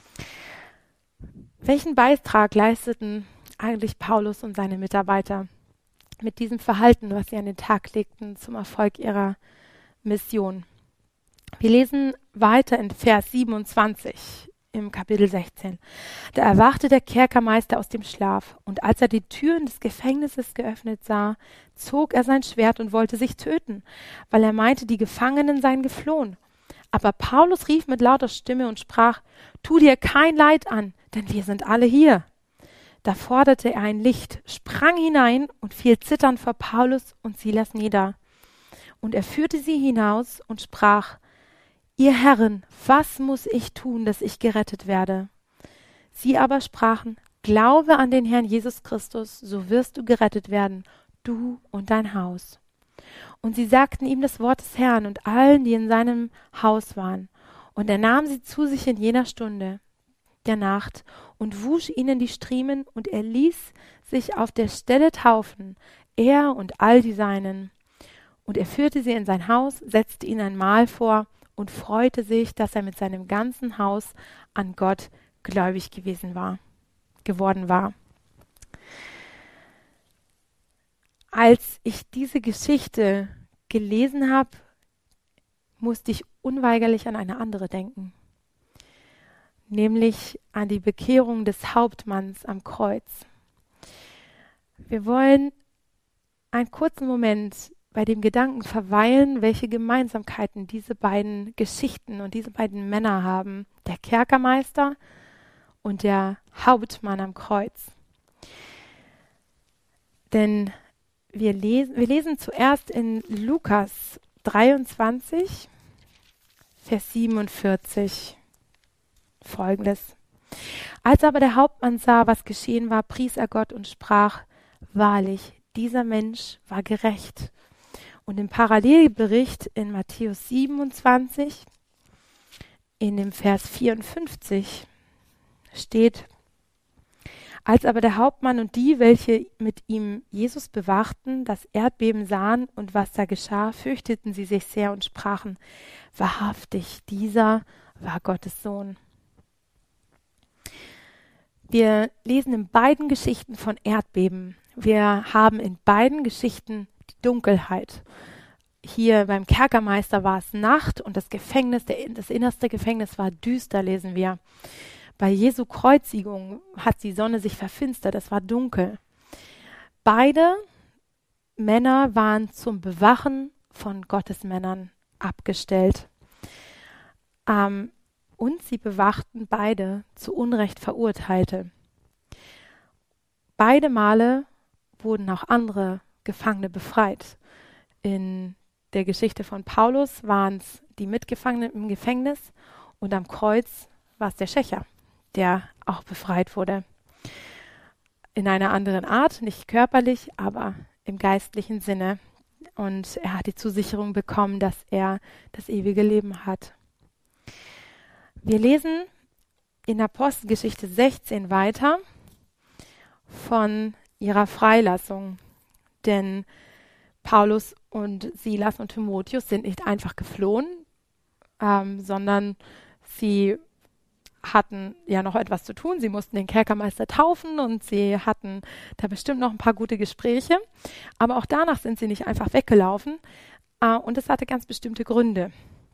Welchen Beitrag leisteten eigentlich Paulus und seine Mitarbeiter mit diesem Verhalten, was sie an den Tag legten, zum Erfolg ihrer Mission? Wir lesen weiter in Vers 27 im Kapitel 16. Da erwachte der Kerkermeister aus dem Schlaf, und als er die Türen des Gefängnisses geöffnet sah, zog er sein Schwert und wollte sich töten, weil er meinte, die Gefangenen seien geflohen. Aber Paulus rief mit lauter Stimme und sprach: Tu dir kein Leid an, denn wir sind alle hier. Da forderte er ein Licht, sprang hinein und fiel zitternd vor Paulus und Silas nieder. Und er führte sie hinaus und sprach: Ihr Herren, was muss ich tun, dass ich gerettet werde? Sie aber sprachen: Glaube an den Herrn Jesus Christus, so wirst du gerettet werden, du und dein Haus. Und sie sagten ihm das Wort des Herrn und allen, die in seinem Haus waren. Und er nahm sie zu sich in jener Stunde der Nacht und wusch ihnen die Striemen, und er ließ sich auf der Stelle taufen, er und all die Seinen. Und er führte sie in sein Haus, setzte ihnen ein Mahl vor und freute sich, dass er mit seinem ganzen Haus an Gott gläubig geworden war. Als ich diese Geschichte gelesen habe, musste ich unweigerlich an eine andere denken, nämlich an die Bekehrung des Hauptmanns am Kreuz. Wir wollen einen kurzen Moment bei dem Gedanken verweilen, welche Gemeinsamkeiten diese beiden Geschichten und diese beiden Männer haben, der Kerkermeister und der Hauptmann am Kreuz. Denn wir lesen zuerst in Lukas 23, Vers 47 Folgendes. Als aber der Hauptmann sah, was geschehen war, pries er Gott und sprach: Wahrlich, dieser Mensch war gerecht. Und im Parallelbericht in Matthäus 27, in dem Vers 54, steht: Als aber der Hauptmann und die, welche mit ihm Jesus bewachten, das Erdbeben sahen und was da geschah, fürchteten sie sich sehr und sprachen: Wahrhaftig, dieser war Gottes Sohn. Wir lesen in beiden Geschichten von Erdbeben. Wir haben in beiden Geschichten die Dunkelheit. Hier beim Kerkermeister war es Nacht und das innerste Gefängnis war düster, lesen wir. Bei Jesu Kreuzigung hat die Sonne sich verfinstert, es war dunkel. Beide Männer waren zum Bewachen von Gottes Männern abgestellt. Und sie bewachten beide zu Unrecht Verurteilte. Beide Male wurden auch andere Gefangene befreit. In der Geschichte von Paulus waren es die Mitgefangenen im Gefängnis und am Kreuz war es der Schächer, der auch befreit wurde. In einer anderen Art, nicht körperlich, aber im geistlichen Sinne. Und er hat die Zusicherung bekommen, dass er das ewige Leben hat. Wir lesen in Apostelgeschichte 16 weiter von ihrer Freilassung, denn Paulus und Silas und Timotheus sind nicht einfach geflohen, sondern sie hatten ja noch etwas zu tun. Sie mussten den Kerkermeister taufen und sie hatten da bestimmt noch ein paar gute Gespräche. Aber auch danach sind sie nicht einfach weggelaufen und es hatte ganz bestimmte Gründe.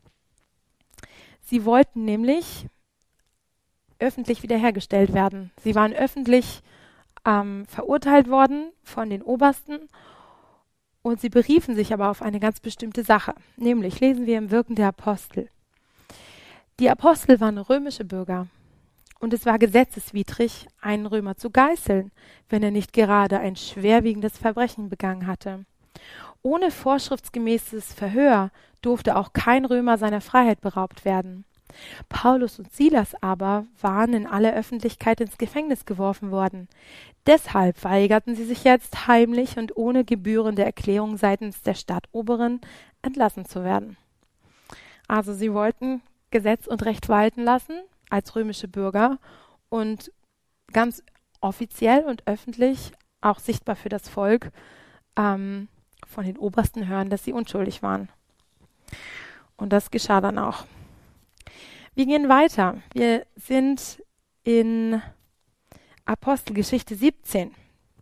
Sie wollten nämlich öffentlich wiederhergestellt werden. Sie waren öffentlich verurteilt worden von den Obersten und sie beriefen sich aber auf eine ganz bestimmte Sache. Nämlich lesen wir im Wirken der Apostel. Die Apostel waren römische Bürger und es war gesetzeswidrig, einen Römer zu geißeln, wenn er nicht gerade ein schwerwiegendes Verbrechen begangen hatte. Ohne vorschriftsgemäßes Verhör durfte auch kein Römer seiner Freiheit beraubt werden. Paulus und Silas aber waren in aller Öffentlichkeit ins Gefängnis geworfen worden. Deshalb weigerten sie sich jetzt heimlich und ohne gebührende Erklärung seitens der Stadtoberen entlassen zu werden. Also sie wollten Gesetz und Recht walten lassen als römische Bürger und ganz offiziell und öffentlich, auch sichtbar für das Volk, von den Obersten hören, dass sie unschuldig waren. Und das geschah dann auch. Wir gehen weiter. Wir sind in Apostelgeschichte 17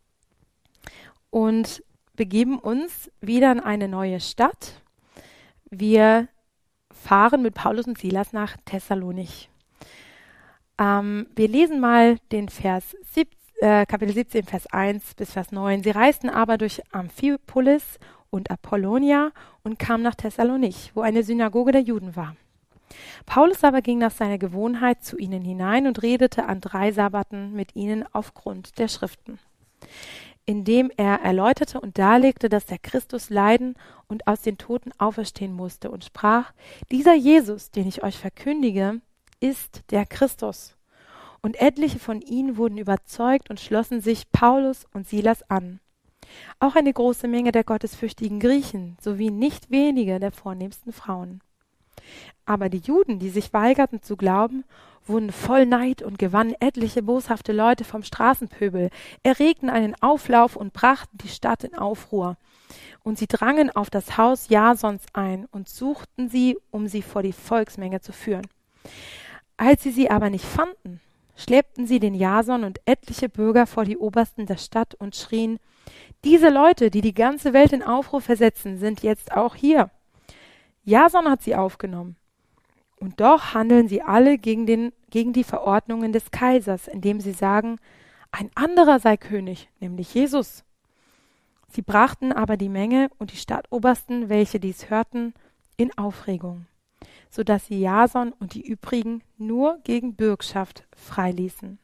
und begeben uns wieder in eine neue Stadt. Wir fahren mit Paulus und Silas nach Thessalonich. Wir lesen mal den Kapitel 17, Vers 1 bis Vers 9. Sie reisten aber durch Amphipolis und Apollonia und kamen nach Thessalonich, wo eine Synagoge der Juden war. Paulus aber ging nach seiner Gewohnheit zu ihnen hinein und redete an 3 Sabbaten mit ihnen aufgrund der Schriften, indem er erläuterte und darlegte, dass der Christus leiden und aus den Toten auferstehen musste und sprach: Dieser Jesus, den ich euch verkündige, ist der Christus. Und etliche von ihnen wurden überzeugt und schlossen sich Paulus und Silas an. Auch eine große Menge der gottesfürchtigen Griechen sowie nicht wenige der vornehmsten Frauen. Aber die Juden, die sich weigerten zu glauben, wurden voll Neid und gewannen etliche boshafte Leute vom Straßenpöbel, erregten einen Auflauf und brachten die Stadt in Aufruhr. Und sie drangen auf das Haus Jasons ein und suchten sie, um sie vor die Volksmenge zu führen. Als sie aber nicht fanden, schleppten sie den Jason und etliche Bürger vor die Obersten der Stadt und schrien: Diese Leute, die die ganze Welt in Aufruhr versetzen, sind jetzt auch hier. Jason hat sie aufgenommen. Und doch handeln sie alle gegen die Verordnungen des Kaisers, indem sie sagen, ein anderer sei König, nämlich Jesus. Sie brachten aber die Menge und die Stadtobersten, welche dies hörten, in Aufregung, so dass sie Jason und die übrigen nur gegen Bürgschaft freiließen.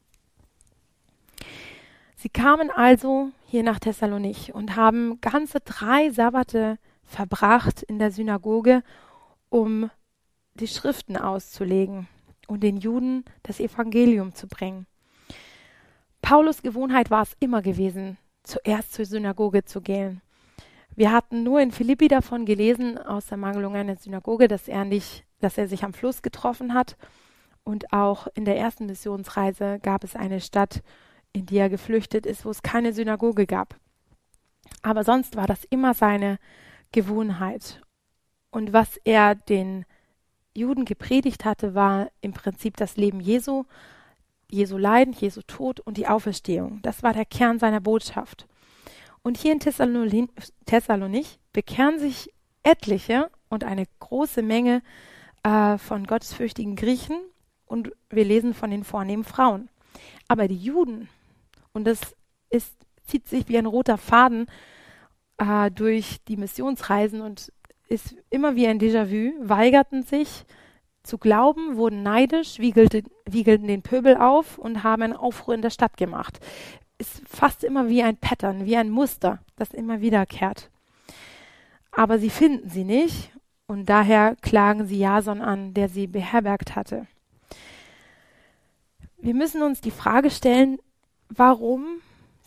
Sie kamen also hier nach Thessalonich und haben ganze 3 Sabbate verbracht in der Synagoge, um die Schriften auszulegen und den Juden das Evangelium zu bringen. Paulus' Gewohnheit war es immer gewesen, zuerst zur Synagoge zu gehen. Wir hatten nur in Philippi davon gelesen, aus der Mangelung einer Synagoge, dass er sich am Fluss getroffen hat. Und auch in der ersten Missionsreise gab es eine Stadt, in die er geflüchtet ist, wo es keine Synagoge gab. Aber sonst war das immer seine Gewohnheit. Und was er den Juden gepredigt hatte, war im Prinzip das Leben Jesu, Jesu Leiden, Jesu Tod und die Auferstehung. Das war der Kern seiner Botschaft. Und hier in Thessalonich bekehren sich etliche und eine große Menge von gottesfürchtigen Griechen und wir lesen von den vornehmen Frauen. Aber die Juden, und das zieht sich wie ein roter Faden durch die Missionsreisen und ist immer wie ein Déjà-vu, weigerten sich zu glauben, wurden neidisch, wiegelten den Pöbel auf und haben einen Aufruhr in der Stadt gemacht. Ist fast immer wie ein Pattern, wie ein Muster, das immer wiederkehrt. Aber sie finden sie nicht und daher klagen sie Jason an, der sie beherbergt hatte. Wir müssen uns die Frage stellen, warum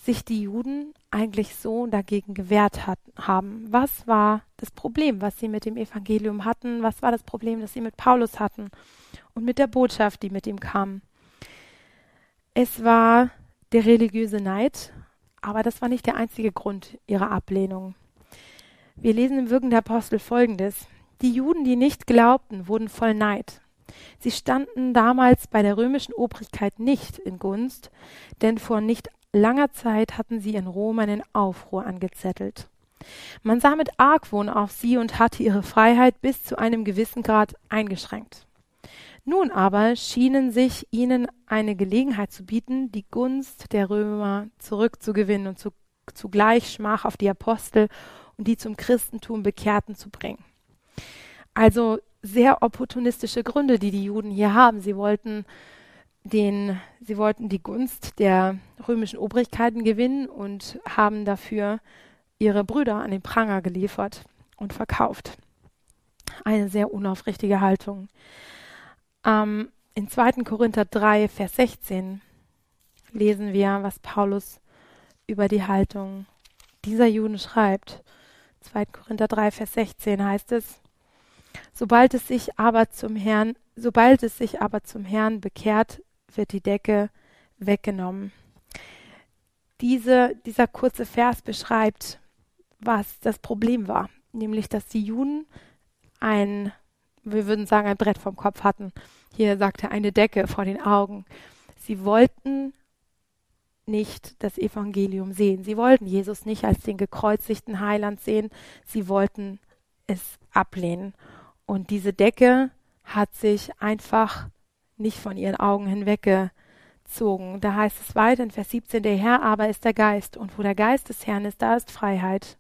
sich die Juden eigentlich so dagegen gewehrt haben? Was war das Problem, was sie mit dem Evangelium hatten? Was war das Problem, das sie mit Paulus hatten und mit der Botschaft, die mit ihm kam? Es war der religiöse Neid, aber das war nicht der einzige Grund ihrer Ablehnung. Wir lesen im Wirken der Apostel Folgendes. Die Juden, die nicht glaubten, wurden voll Neid. Sie standen damals bei der römischen Obrigkeit nicht in Gunst, denn vor nicht langer Zeit hatten sie in Rom einen Aufruhr angezettelt. Man sah mit Argwohn auf sie und hatte ihre Freiheit bis zu einem gewissen Grad eingeschränkt. Nun aber schienen sich ihnen eine Gelegenheit zu bieten, die Gunst der Römer zurückzugewinnen und zugleich Schmach auf die Apostel und die zum Christentum Bekehrten zu bringen. Also sehr opportunistische Gründe, die Juden hier haben. Sie wollten die Gunst der römischen Obrigkeiten gewinnen und haben dafür ihre Brüder an den Pranger geliefert und verkauft. Eine sehr unaufrichtige Haltung. In 2. Korinther 3, Vers 16 lesen wir, was Paulus über die Haltung dieser Juden schreibt. 2. Korinther 3, Vers 16 heißt es: Sobald es sich aber zum Herrn bekehrt, wird die Decke weggenommen. Dieser kurze Vers beschreibt, was das Problem war, nämlich, dass die Juden wir würden sagen, ein Brett vom Kopf hatten. Hier sagt er, eine Decke vor den Augen. Sie wollten nicht das Evangelium sehen. Sie wollten Jesus nicht als den gekreuzigten Heiland sehen. Sie wollten es ablehnen. Und diese Decke hat sich einfach nicht von ihren Augen hinweggezogen. Da heißt es weiter in Vers 17, der Herr aber ist der Geist. Und wo der Geist des Herrn ist, da ist Freiheit.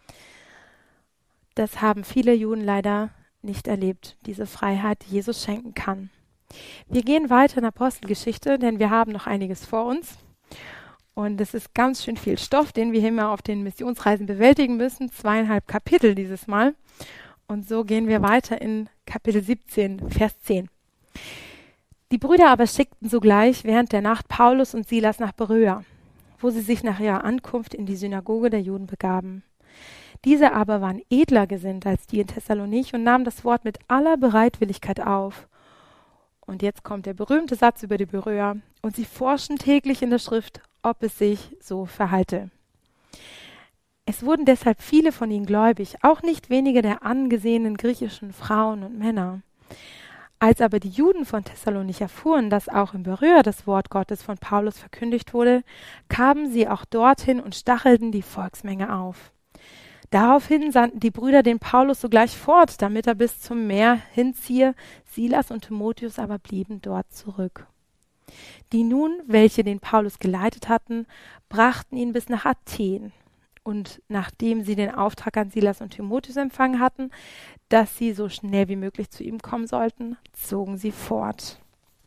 Das haben viele Juden leider nicht erlebt, diese Freiheit, die Jesus schenken kann. Wir gehen weiter in Apostelgeschichte, denn wir haben noch einiges vor uns. Und es ist ganz schön viel Stoff, den wir hier mal auf den Missionsreisen bewältigen müssen. 2,5 Kapitel dieses Mal. Und so gehen wir weiter in Kapitel 17, Vers 10. Die Brüder aber schickten sogleich während der Nacht Paulus und Silas nach Beröa, wo sie sich nach ihrer Ankunft in die Synagoge der Juden begaben. Diese aber waren edler gesinnt als die in Thessalonich und nahmen das Wort mit aller Bereitwilligkeit auf. Und jetzt kommt der berühmte Satz über die Beröer. Und sie forschen täglich in der Schrift, ob es sich so verhalte. Es wurden deshalb viele von ihnen gläubig, auch nicht wenige der angesehenen griechischen Frauen und Männer. Als aber die Juden von Thessalonich erfuhren, dass auch in Beröa das Wort Gottes von Paulus verkündigt wurde, kamen sie auch dorthin und stachelten die Volksmenge auf. Daraufhin sandten die Brüder den Paulus sogleich fort, damit er bis zum Meer hinziehe. Silas und Timotheus aber blieben dort zurück. Die nun, welche den Paulus geleitet hatten, brachten ihn bis nach Athen. Und nachdem sie den Auftrag an Silas und Timotheus empfangen hatten, dass sie so schnell wie möglich zu ihm kommen sollten, zogen sie fort.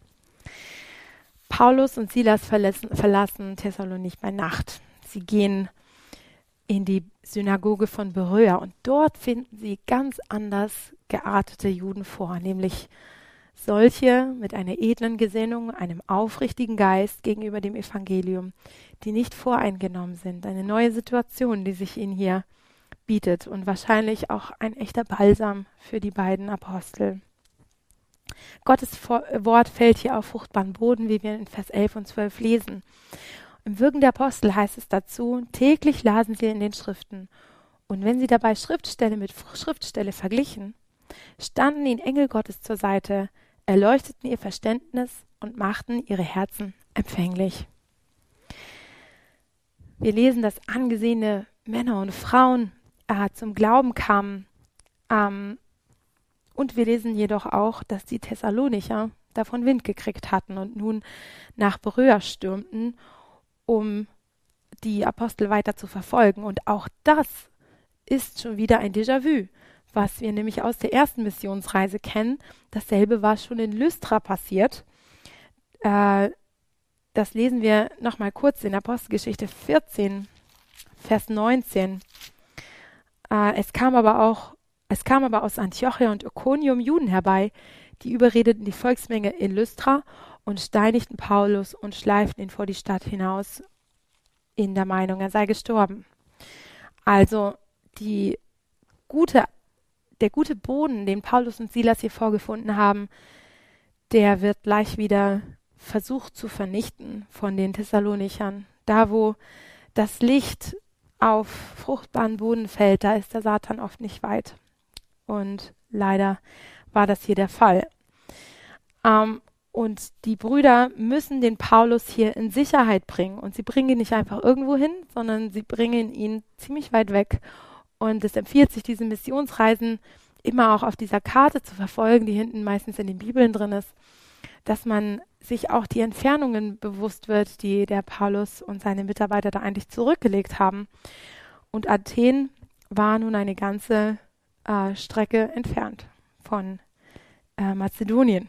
Paulus und Silas verlassen Thessalonich bei Nacht. Sie gehen in die Synagoge von Beröa und dort finden sie ganz anders geartete Juden vor, nämlich solche mit einer edlen Gesinnung, einem aufrichtigen Geist gegenüber dem Evangelium, die nicht voreingenommen sind. Eine neue Situation, die sich ihnen hier bietet und wahrscheinlich auch ein echter Balsam für die beiden Apostel. Gottes Wort fällt hier auf fruchtbaren Boden, wie wir in Vers 11 und 12 lesen. Im Wirken der Apostel heißt es dazu, täglich lasen sie in den Schriften. Und wenn sie dabei Schriftstelle mit Schriftstelle verglichen, standen ihnen Engel Gottes zur Seite, erleuchteten ihr Verständnis und machten ihre Herzen empfänglich. Wir lesen, dass angesehene Männer und Frauen zum Glauben kamen. Und wir lesen jedoch auch, dass die Thessalonicher davon Wind gekriegt hatten und nun nach Beröa stürmten, um die Apostel weiter zu verfolgen. Und auch das ist schon wieder ein Déjà-vu, was wir nämlich aus der ersten Missionsreise kennen. Dasselbe war schon in Lystra passiert. Das lesen wir nochmal kurz in Apostelgeschichte 14, Vers 19. Es kam aber aus Antiochia und Iconium Juden herbei, die überredeten die Volksmenge in Lystra und steinigten Paulus und schleiften ihn vor die Stadt hinaus in der Meinung, er sei gestorben. Also der gute Boden, den Paulus und Silas hier vorgefunden haben, der wird gleich wieder versucht zu vernichten von den Thessalonichern. Da, wo das Licht auf fruchtbaren Boden fällt, da ist der Satan oft nicht weit. Und leider war das hier der Fall. Und die Brüder müssen den Paulus hier in Sicherheit bringen. Und sie bringen ihn nicht einfach irgendwo hin, sondern sie bringen ihn ziemlich weit weg. Und es empfiehlt sich, diese Missionsreisen immer auch auf dieser Karte zu verfolgen, die hinten meistens in den Bibeln drin ist, dass man sich auch die Entfernungen bewusst wird, die der Paulus und seine Mitarbeiter da eigentlich zurückgelegt haben. Und Athen war nun eine ganze Strecke entfernt von Mazedonien.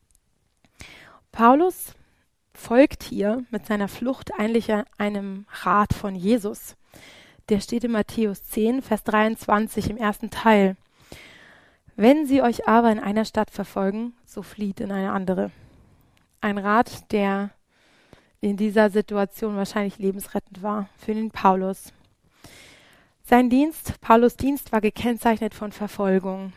Paulus folgt hier mit seiner Flucht eigentlich einem Rat von Jesus. Der steht in Matthäus 10, Vers 23 im ersten Teil. Wenn sie euch aber in einer Stadt verfolgen, so flieht in eine andere. Ein Rat, der in dieser Situation wahrscheinlich lebensrettend war für den Paulus. Paulus' Dienst war gekennzeichnet von Verfolgung.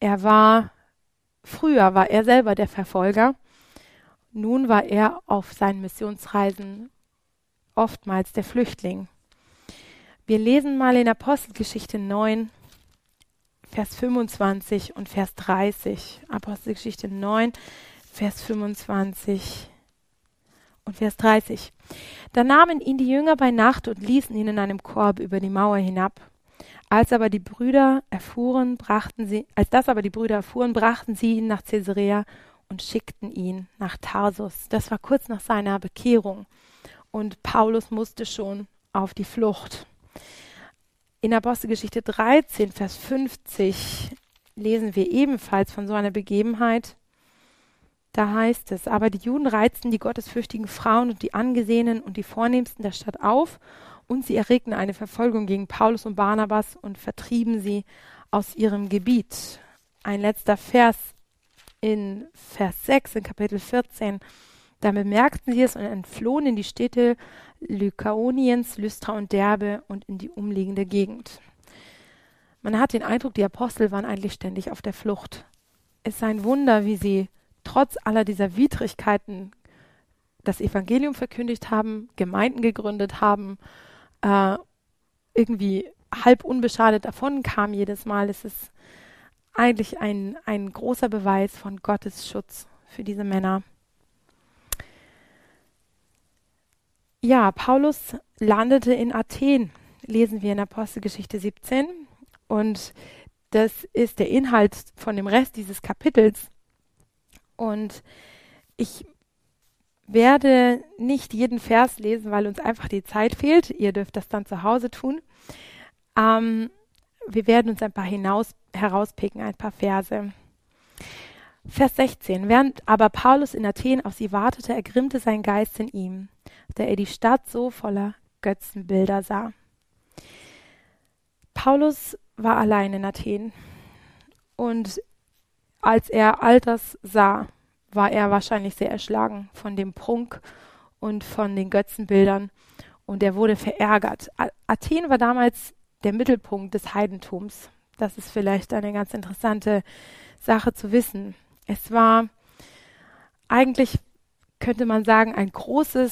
Früher war er selber der Verfolger. Nun war er auf seinen Missionsreisen oftmals der Flüchtling. Wir lesen mal in Apostelgeschichte 9, Vers 25 und Vers 30. Apostelgeschichte 9, Vers 25 und Vers 30. Da nahmen ihn die Jünger bei Nacht und ließen ihn in einem Korb über die Mauer hinab. Als das aber die Brüder erfuhren, brachten sie ihn nach Caesarea und schickten ihn nach Tarsus. Das war kurz nach seiner Bekehrung. Und Paulus musste schon auf die Flucht. In Apostelgeschichte 13, Vers 50 lesen wir ebenfalls von so einer Begebenheit. Da heißt es, aber die Juden reizten die gottesfürchtigen Frauen und die Angesehenen und die Vornehmsten der Stadt auf, und sie erregten eine Verfolgung gegen Paulus und Barnabas und vertrieben sie aus ihrem Gebiet. Ein letzter Vers in Vers 6 in Kapitel 14. Da bemerkten sie es und entflohen in die Städte Lykaoniens, Lystra und Derbe und in die umliegende Gegend. Man hat den Eindruck, die Apostel waren eigentlich ständig auf der Flucht. Es ist ein Wunder, wie sie trotz aller dieser Widrigkeiten das Evangelium verkündigt haben, Gemeinden gegründet haben, irgendwie halb unbeschadet davon kam jedes Mal. Es ist eigentlich ein großer Beweis von Gottes Schutz für diese Männer. Ja, Paulus landete in Athen, lesen wir in Apostelgeschichte 17. Und das ist der Inhalt von dem Rest dieses Kapitels. Und ich werde nicht jeden Vers lesen, weil uns einfach die Zeit fehlt. Ihr dürft das dann zu Hause tun. Wir werden uns ein paar herauspicken, ein paar Verse. Vers 16. Während aber Paulus in Athen auf sie wartete, ergrimmte sein Geist in ihm, da er die Stadt so voller Götzenbilder sah. Paulus war allein in Athen. Und als er all das sah, war er wahrscheinlich sehr erschlagen von dem Prunk und von den Götzenbildern. Und er wurde verärgert. Athen war damals der Mittelpunkt des Heidentums. Das ist vielleicht eine ganz interessante Sache zu wissen. Es war eigentlich, könnte man sagen, eine große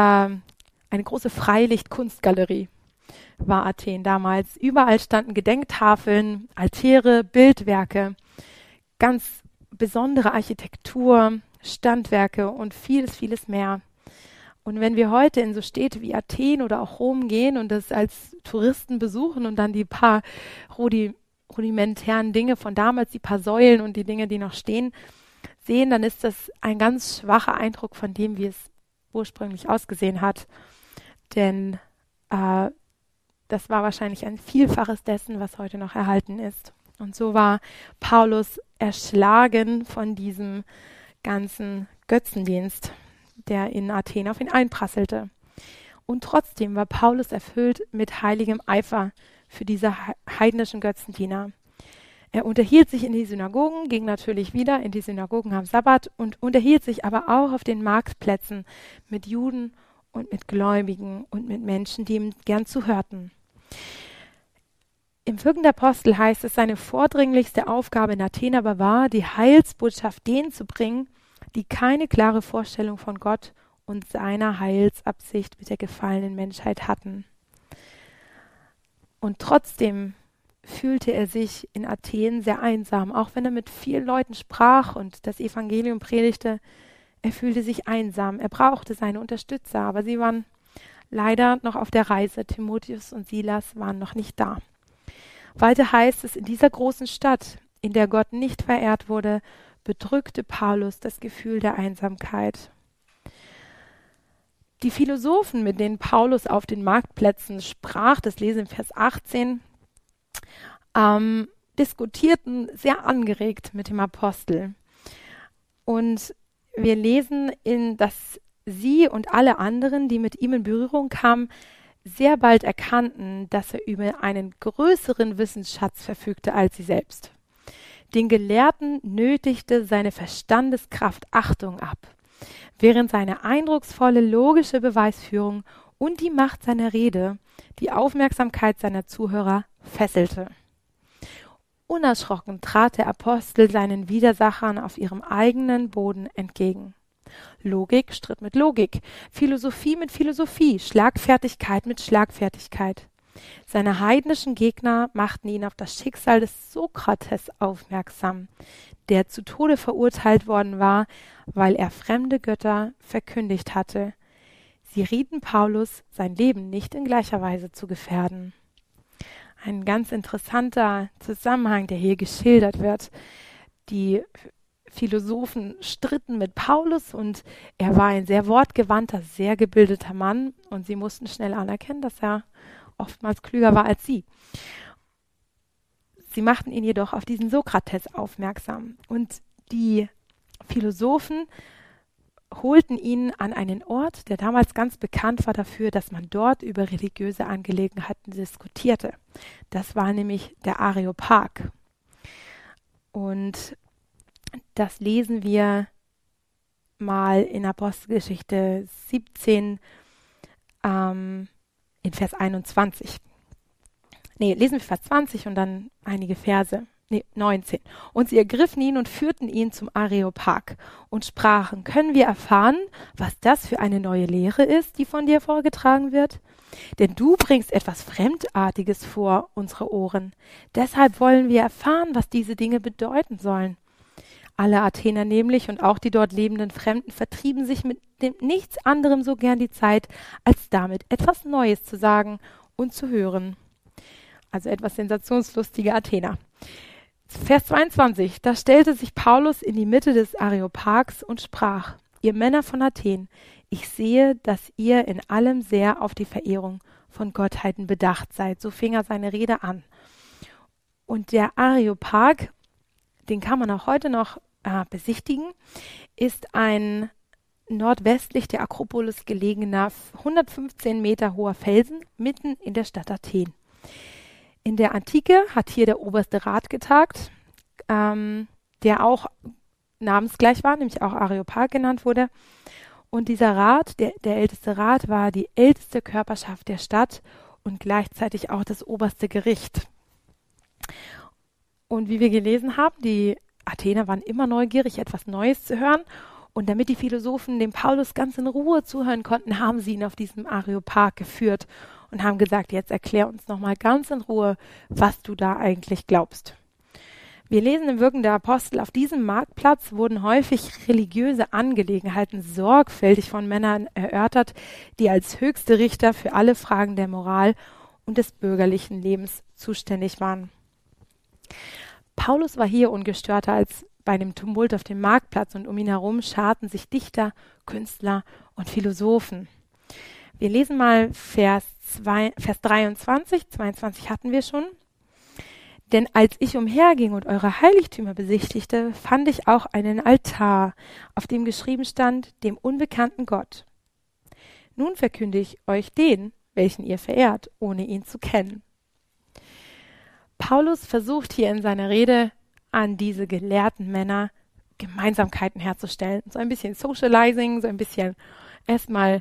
Freilichtkunstgalerie war Athen damals. Überall standen Gedenktafeln, Altäre, Bildwerke, ganz besondere Architektur, Standwerke und vieles, vieles mehr. Und wenn wir heute in so Städte wie Athen oder auch Rom gehen und das als Touristen besuchen und dann die paar rudimentären Dinge von damals, die paar Säulen und die Dinge, die noch stehen, sehen, dann ist das ein ganz schwacher Eindruck von dem, wie es ursprünglich ausgesehen hat. Denn das war wahrscheinlich ein Vielfaches dessen, was heute noch erhalten ist. Und so war Paulus erschlagen von diesem ganzen Götzendienst, der in Athen auf ihn einprasselte. Und trotzdem war Paulus erfüllt mit heiligem Eifer für diese heidnischen Götzendiener. Er unterhielt sich in die Synagogen, ging natürlich wieder in die Synagogen am Sabbat und unterhielt sich aber auch auf den Marktplätzen mit Juden und mit Gläubigen und mit Menschen, die ihm gern zuhörten. Im Wirken der Apostel heißt es, seine vordringlichste Aufgabe in Athen aber war, die Heilsbotschaft denen zu bringen, die keine klare Vorstellung von Gott und seiner Heilsabsicht mit der gefallenen Menschheit hatten. Und trotzdem fühlte er sich in Athen sehr einsam, auch wenn er mit vielen Leuten sprach und das Evangelium predigte. Er fühlte sich einsam, er brauchte seine Unterstützer, aber sie waren leider noch auf der Reise. Timotheus und Silas waren noch nicht da. Weiter heißt es, in dieser großen Stadt, in der Gott nicht verehrt wurde, bedrückte Paulus das Gefühl der Einsamkeit. Die Philosophen, mit denen Paulus auf den Marktplätzen sprach, das lesen in Vers 18, diskutierten sehr angeregt mit dem Apostel. Und wir lesen, dass sie und alle anderen, die mit ihm in Berührung kamen, sehr bald erkannten, dass er über einen größeren Wissensschatz verfügte als sie selbst. Den Gelehrten nötigte seine Verstandeskraft Achtung ab, während seine eindrucksvolle logische Beweisführung und die Macht seiner Rede die Aufmerksamkeit seiner Zuhörer fesselte. Unerschrocken trat der Apostel seinen Widersachern auf ihrem eigenen Boden entgegen. Logik stritt mit Logik, Philosophie mit Philosophie, Schlagfertigkeit mit Schlagfertigkeit. Seine heidnischen Gegner machten ihn auf das Schicksal des Sokrates aufmerksam, der zu Tode verurteilt worden war, weil er fremde Götter verkündigt hatte. Sie rieten Paulus, sein Leben nicht in gleicher Weise zu gefährden. Ein ganz interessanter Zusammenhang, der hier geschildert wird. Die Philosophen stritten mit Paulus und er war ein sehr wortgewandter, sehr gebildeter Mann und sie mussten schnell anerkennen, dass er oftmals klüger war als sie. Sie machten ihn jedoch auf diesen Sokrates aufmerksam und die Philosophen holten ihn an einen Ort, der damals ganz bekannt war dafür, dass man dort über religiöse Angelegenheiten diskutierte. Das war nämlich der Areopag. Und das lesen wir mal in Apostelgeschichte 17 in Vers 21. Lesen wir Vers 20 und dann einige Verse. 19. Und sie ergriffen ihn und führten ihn zum Areopag und sprachen, können wir erfahren, was das für eine neue Lehre ist, die von dir vorgetragen wird? Denn du bringst etwas Fremdartiges vor unsere Ohren. Deshalb wollen wir erfahren, was diese Dinge bedeuten sollen. Alle Athener nämlich und auch die dort lebenden Fremden vertrieben sich mit dem nichts anderem so gern die Zeit, als damit etwas Neues zu sagen und zu hören. Also etwas sensationslustige Athener. Vers 22, da stellte sich Paulus in die Mitte des Areopags und sprach, ihr Männer von Athen, ich sehe, dass ihr in allem sehr auf die Verehrung von Gottheiten bedacht seid. So fing er seine Rede an. Und der Areopag, den kann man auch heute noch besichtigen, ist ein nordwestlich der Akropolis gelegener 115 Meter hoher Felsen mitten in der Stadt Athen. In der Antike hat hier der oberste Rat getagt, der auch namensgleich war, nämlich auch Areopag genannt wurde. Und dieser Rat, der älteste Rat, war die älteste Körperschaft der Stadt und gleichzeitig auch das oberste Gericht. Und wie wir gelesen haben, die Athener waren immer neugierig, etwas Neues zu hören. Und damit die Philosophen dem Paulus ganz in Ruhe zuhören konnten, haben sie ihn auf diesem Areopag geführt und haben gesagt, jetzt erklär uns nochmal ganz in Ruhe, was du da eigentlich glaubst. Wir lesen im Wirken der Apostel, auf diesem Marktplatz wurden häufig religiöse Angelegenheiten sorgfältig von Männern erörtert, die als höchste Richter für alle Fragen der Moral und des bürgerlichen Lebens zuständig waren. Paulus war hier ungestörter als bei dem Tumult auf dem Marktplatz und um ihn herum scharten sich Dichter, Künstler und Philosophen. Wir lesen mal Vers 23, 22 hatten wir schon. Denn als ich umherging und eure Heiligtümer besichtigte, fand ich auch einen Altar, auf dem geschrieben stand, dem unbekannten Gott. Nun verkünde ich euch den, welchen ihr verehrt, ohne ihn zu kennen. Paulus versucht hier in seiner Rede an diese gelehrten Männer Gemeinsamkeiten herzustellen. So ein bisschen Socializing, so ein bisschen erstmal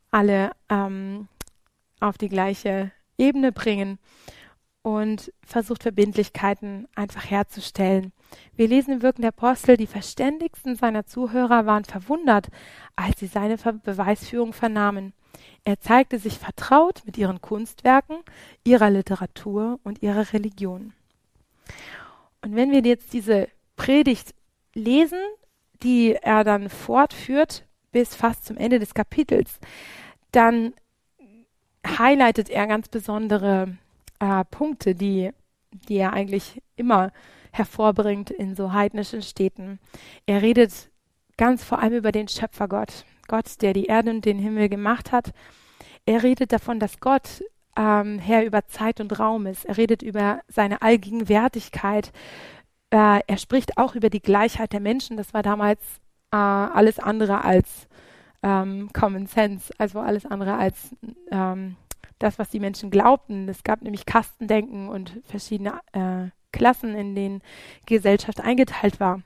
alle auf die gleiche Ebene bringen und versucht, Verbindlichkeiten einfach herzustellen. Wir lesen im Wirken der Apostel, die verständigsten seiner Zuhörer waren verwundert, als sie seine Beweisführung vernahmen. Er zeigte sich vertraut mit ihren Kunstwerken, ihrer Literatur und ihrer Religion. Und wenn wir jetzt diese Predigt lesen, die er dann fortführt bis fast zum Ende des Kapitels, dann highlightet er ganz besondere Punkte, die er eigentlich immer hervorbringt in so heidnischen Städten. Er redet ganz vor allem über den Schöpfergott, Gott, der die Erde und den Himmel gemacht hat. Er redet davon, dass Gott Herr über Zeit und Raum ist. Er redet über seine Allgegenwärtigkeit. Er spricht auch über die Gleichheit der Menschen. Das war damals alles andere als Common Sense, also alles andere als das, was die Menschen glaubten. Es gab nämlich Kastendenken und verschiedene Klassen, in denen Gesellschaft eingeteilt war.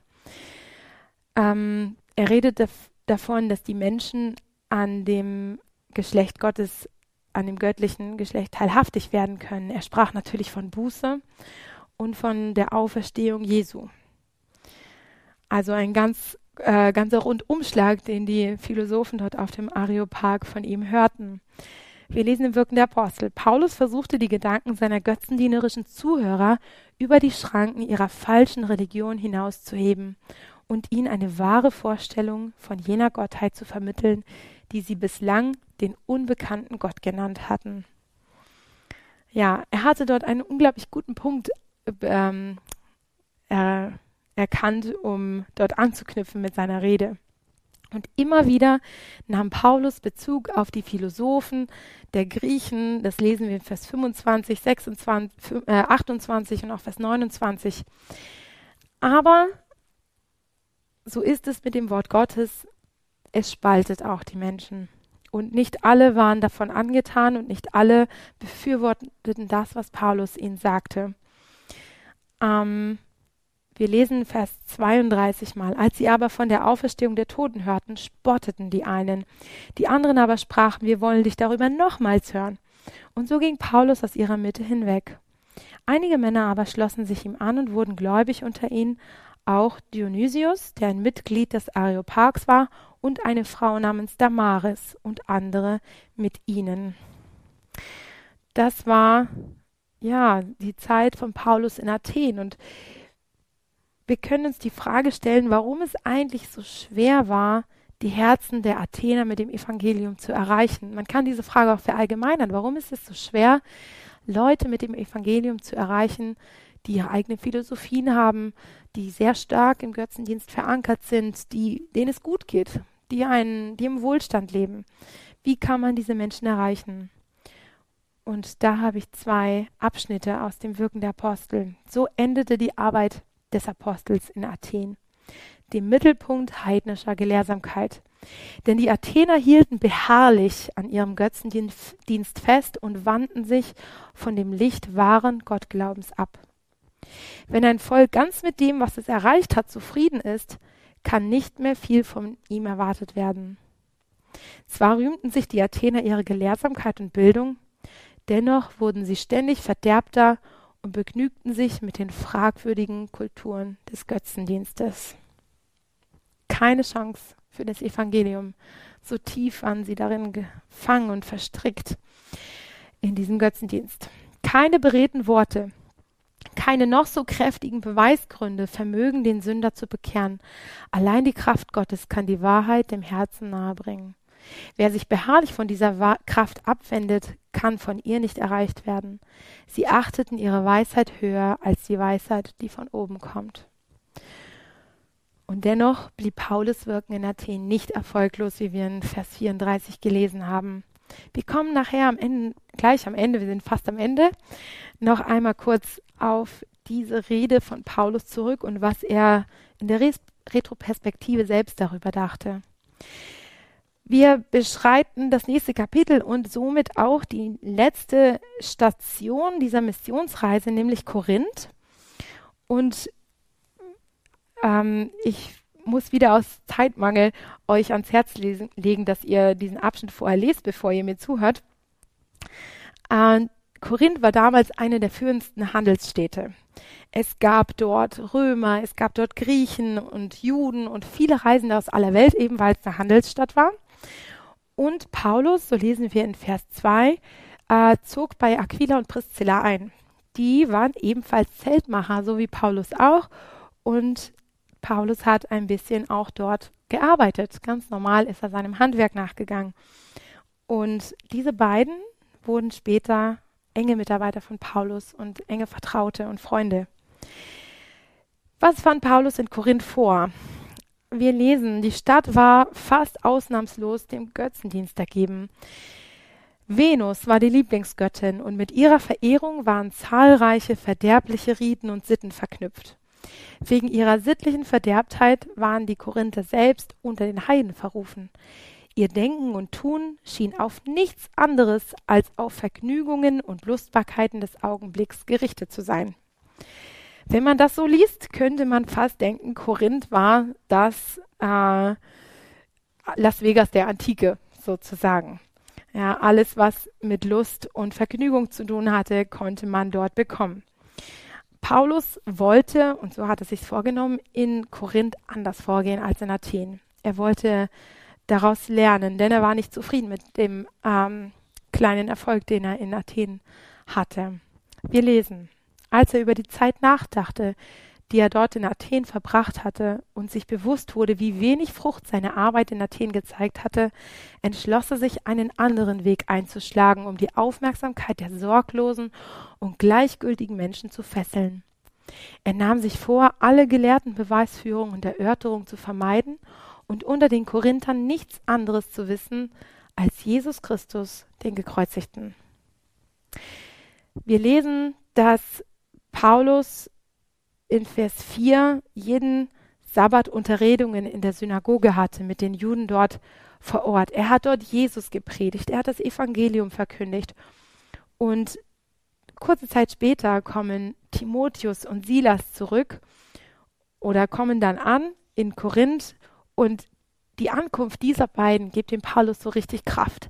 Er redet davon, dass die Menschen an dem Geschlecht Gottes, an dem göttlichen Geschlecht teilhaftig werden können. Er sprach natürlich von Buße und von der Auferstehung Jesu. Also ein ganzer Rundumschlag, den die Philosophen dort auf dem Areopag von ihm hörten. Wir lesen im Wirken der Apostel. Paulus versuchte, die Gedanken seiner götzendienerischen Zuhörer über die Schranken ihrer falschen Religion hinauszuheben und ihnen eine wahre Vorstellung von jener Gottheit zu vermitteln, die sie bislang den unbekannten Gott genannt hatten. Ja, er hatte dort einen unglaublich guten Punkt erkannt, um dort anzuknüpfen mit seiner Rede. Und immer wieder nahm Paulus Bezug auf die Philosophen der Griechen. Das lesen wir in Vers 25, 26, 28 und auch Vers 29. Aber so ist es mit dem Wort Gottes, es spaltet auch die Menschen. Und nicht alle waren davon angetan und nicht alle befürworteten das, was Paulus ihnen sagte. Wir lesen Vers 32 mal. Als sie aber von der Auferstehung der Toten hörten, spotteten die einen. Die anderen aber sprachen, wir wollen dich darüber nochmals hören. Und so ging Paulus aus ihrer Mitte hinweg. Einige Männer aber schlossen sich ihm an und wurden gläubig unter ihnen, auch Dionysius, der ein Mitglied des Areopags war, und eine Frau namens Damaris und andere mit ihnen. Das war ja die Zeit von Paulus in Athen, und wir können uns die Frage stellen, warum es eigentlich so schwer war, die Herzen der Athener mit dem Evangelium zu erreichen. Man kann diese Frage auch verallgemeinern. Warum ist es so schwer, Leute mit dem Evangelium zu erreichen, die ihre eigenen Philosophien haben, die sehr stark im Götzendienst verankert sind, denen es gut geht, die im Wohlstand leben? Wie kann man diese Menschen erreichen? Und da habe ich 2 Abschnitte aus dem Wirken der Apostel. So endete die Arbeit des Apostels in Athen, dem Mittelpunkt heidnischer Gelehrsamkeit. Denn die Athener hielten beharrlich an ihrem Götzendienst fest und wandten sich von dem Licht wahren Gottglaubens ab. Wenn ein Volk ganz mit dem, was es erreicht hat, zufrieden ist, kann nicht mehr viel von ihm erwartet werden. Zwar rühmten sich die Athener ihre Gelehrsamkeit und Bildung, dennoch wurden sie ständig verderbter und begnügten sich mit den fragwürdigen Kulturen des Götzendienstes. Keine Chance für das Evangelium. So tief waren sie darin gefangen und verstrickt in diesem Götzendienst. Keine beredten Worte, keine noch so kräftigen Beweisgründe vermögen den Sünder zu bekehren. Allein die Kraft Gottes kann die Wahrheit dem Herzen nahebringen. Wer sich beharrlich von dieser Kraft abwendet, kann von ihr nicht erreicht werden. Sie achteten ihre Weisheit höher als die Weisheit, die von oben kommt. Und dennoch blieb Paulus' Wirken in Athen nicht erfolglos, wie wir in Vers 34 gelesen haben. Wir kommen nachher gleich am Ende, wir sind fast am Ende, noch einmal kurz auf diese Rede von Paulus zurück und was er in der Retroperspektive selbst darüber dachte. Wir beschreiten das nächste Kapitel und somit auch die letzte Station dieser Missionsreise, nämlich Korinth. Und ich muss wieder aus Zeitmangel euch ans Herz legen, dass ihr diesen Abschnitt vorher lest, bevor ihr mir zuhört. Korinth war damals eine der führendsten Handelsstädte. Es gab dort Römer, es gab dort Griechen und Juden und viele Reisende aus aller Welt, eben weil es eine Handelsstadt war. Und Paulus, so lesen wir in Vers 2, zog bei Aquila und Priscilla ein. Die waren ebenfalls Zeltmacher, so wie Paulus auch. Und Paulus hat ein bisschen auch dort gearbeitet. Ganz normal ist er seinem Handwerk nachgegangen. Und diese beiden wurden später enge Mitarbeiter von Paulus und enge Vertraute und Freunde. Was fand Paulus in Korinth vor? Wir lesen, die Stadt war fast ausnahmslos dem Götzendienst ergeben. Venus war die Lieblingsgöttin und mit ihrer Verehrung waren zahlreiche verderbliche Riten und Sitten verknüpft. Wegen ihrer sittlichen Verderbtheit waren die Korinther selbst unter den Heiden verrufen. Ihr Denken und Tun schien auf nichts anderes als auf Vergnügungen und Lustbarkeiten des Augenblicks gerichtet zu sein. Wenn man das so liest, könnte man fast denken, Korinth war das Las Vegas der Antike sozusagen. Ja, alles, was mit Lust und Vergnügung zu tun hatte, konnte man dort bekommen. Paulus wollte, und so hat er sich vorgenommen, in Korinth anders vorgehen als in Athen. Er wollte daraus lernen, denn er war nicht zufrieden mit dem kleinen Erfolg, den er in Athen hatte. Wir lesen, als er über die Zeit nachdachte, die er dort in Athen verbracht hatte und sich bewusst wurde, wie wenig Frucht seine Arbeit in Athen gezeigt hatte, entschloss er sich, einen anderen Weg einzuschlagen, um die Aufmerksamkeit der sorglosen und gleichgültigen Menschen zu fesseln. Er nahm sich vor, alle gelehrten Beweisführungen und Erörterungen zu vermeiden und unter den Korinthern nichts anderes zu wissen als Jesus Christus, den Gekreuzigten. Wir lesen, dass Paulus in Vers 4 jeden Sabbat Unterredungen in der Synagoge hatte mit den Juden dort vor Ort. Er hat dort Jesus gepredigt, er hat das Evangelium verkündigt. Und kurze Zeit später kommen Timotheus und Silas zurück oder kommen dann an in Korinth und die Ankunft dieser beiden gibt dem Paulus so richtig Kraft.